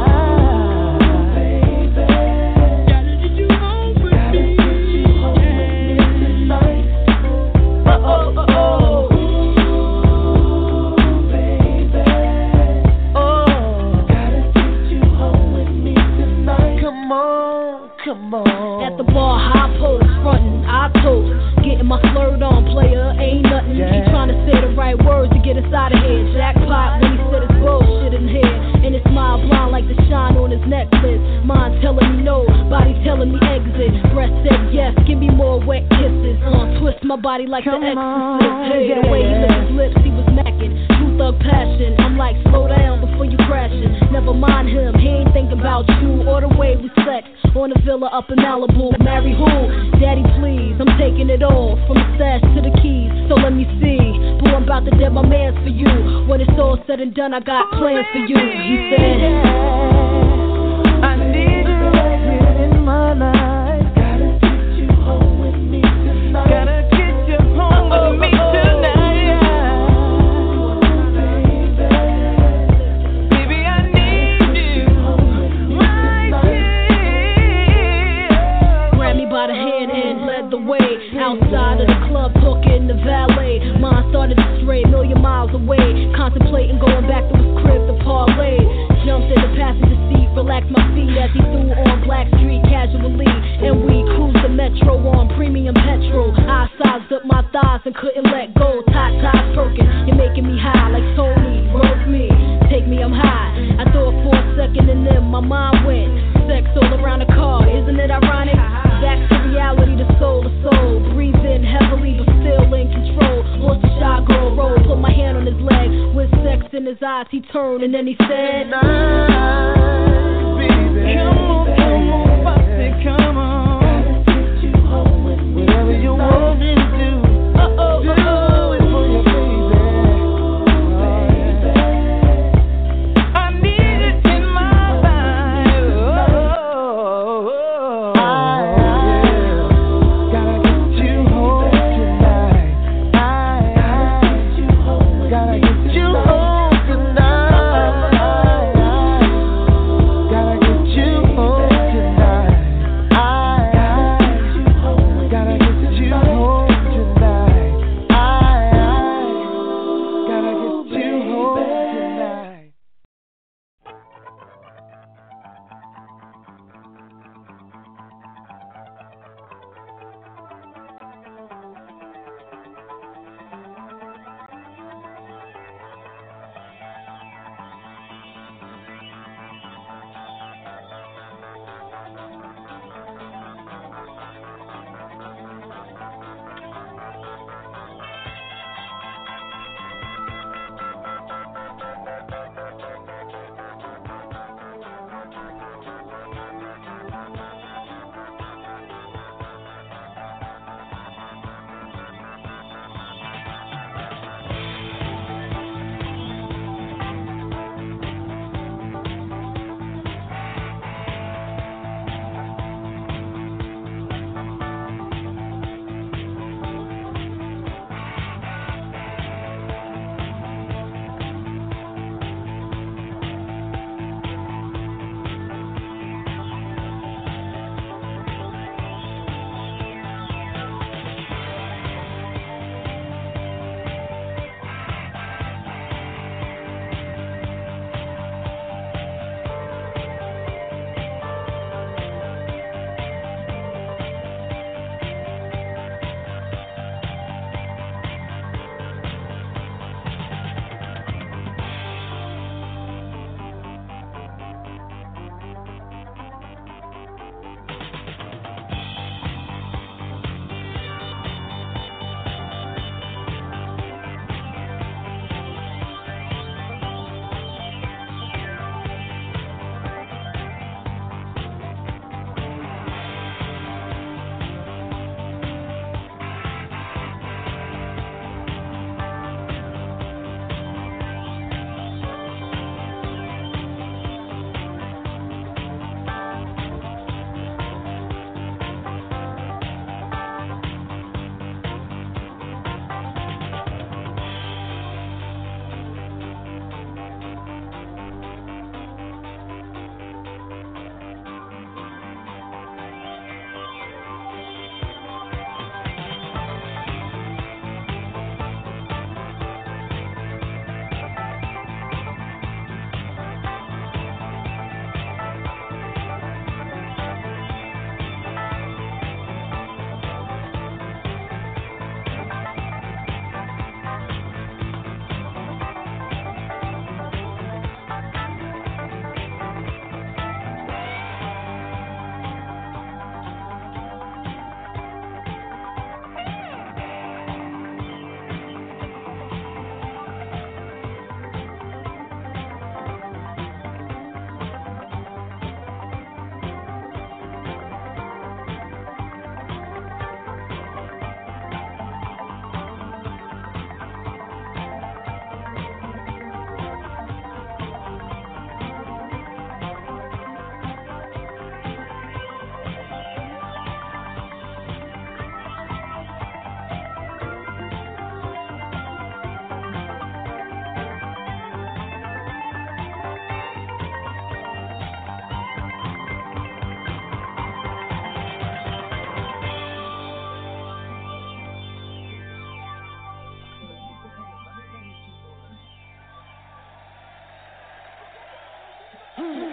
at the bar, high post, frontin', I toast. Getting my flirt on, player, ain't nothing. He tryna say the right words to get us out of here. Jackpot when he said it's bullshit in here. And his smile blind like the shine on his necklace. Mind telling me no, body telling me exit. Breath said yes, give me more wet kisses. Twist my body like the exorcist. Hey, the way he licked his lips, he was macking. True thug passion, I'm like, slow down before you crashing. Never mind him, he ain't thinking about you or the way we sex. On a villa up in Malibu, marry who? Daddy please, I'm taking it all, from the stash to the keys, so let me see. Boo, I'm about to dead my mans for you. When it's all said and done, I got plans for you. He said, I need you in my life. Gotta get you home with me tonight. Gotta get you home with me tonight. By the hand and led the way outside of the club, talking the valet. Mine started to stray, million miles away, contemplating going back to his crib to parlay. Jumped in the passenger seat, relaxed my feet as he threw on Black Street casually, and we cruised the metro on premium petrol. I sized up my thighs and couldn't let go. Tight perking, you're making me high like Tony. Rope me, take me, I'm high. I thought for a second and then my mind went sex all around the car. Isn't it ironic? Back to reality, the soul to soul. Breathe in heavily, but still in control. Lost the shot, girl, roll. Put my hand on his leg. With sex in his eyes, he turned and then he said, nice, baby. Come on, Foxy, come on. Gotta get you home with me. Whatever you want me to do. Do it for your baby. I need it in my life.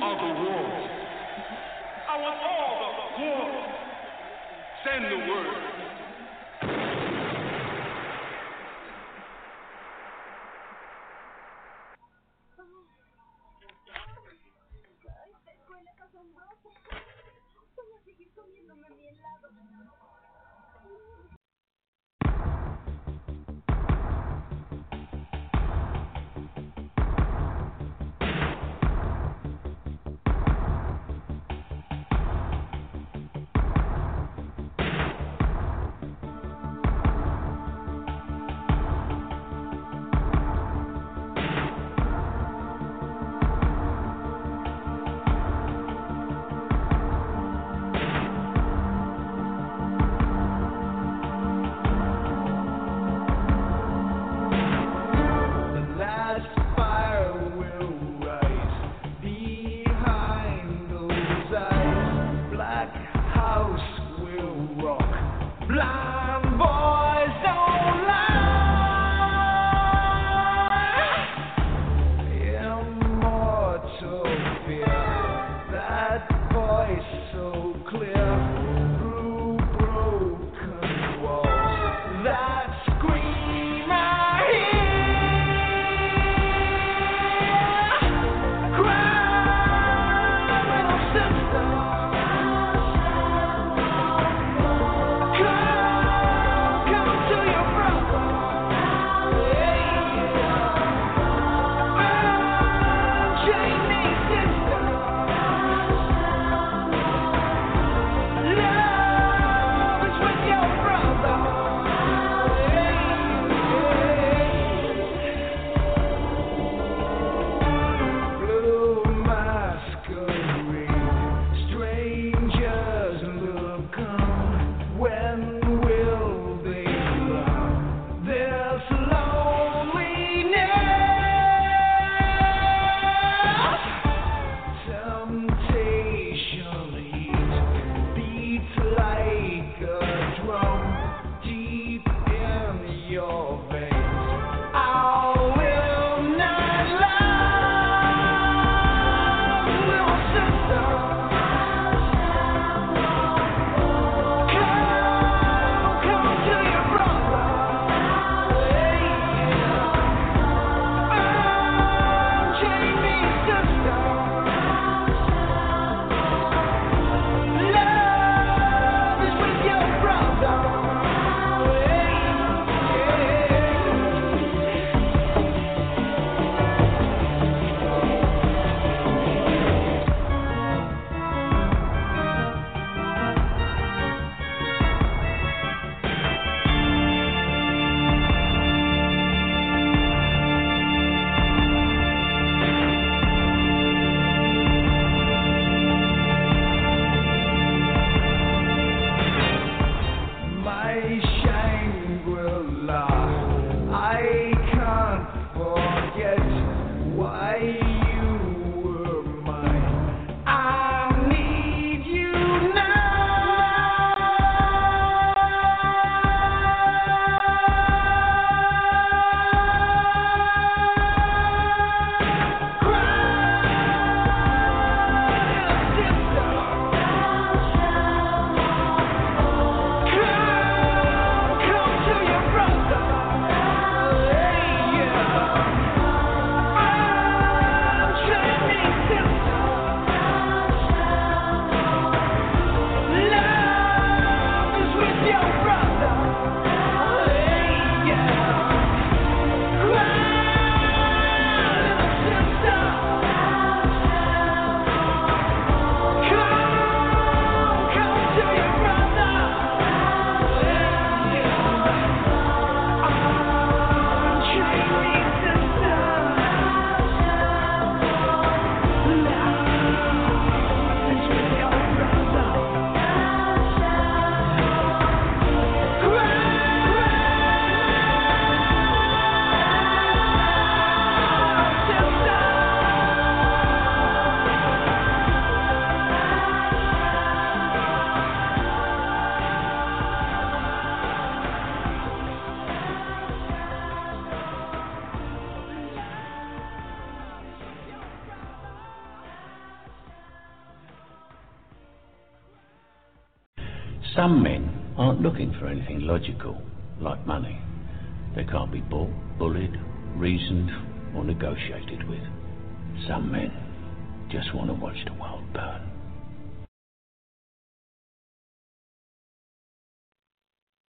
of the world. I want all the world. Send the word. Some men aren't looking for anything logical, like money. They can't be bought, bullied, reasoned, or negotiated with. Some men just want to watch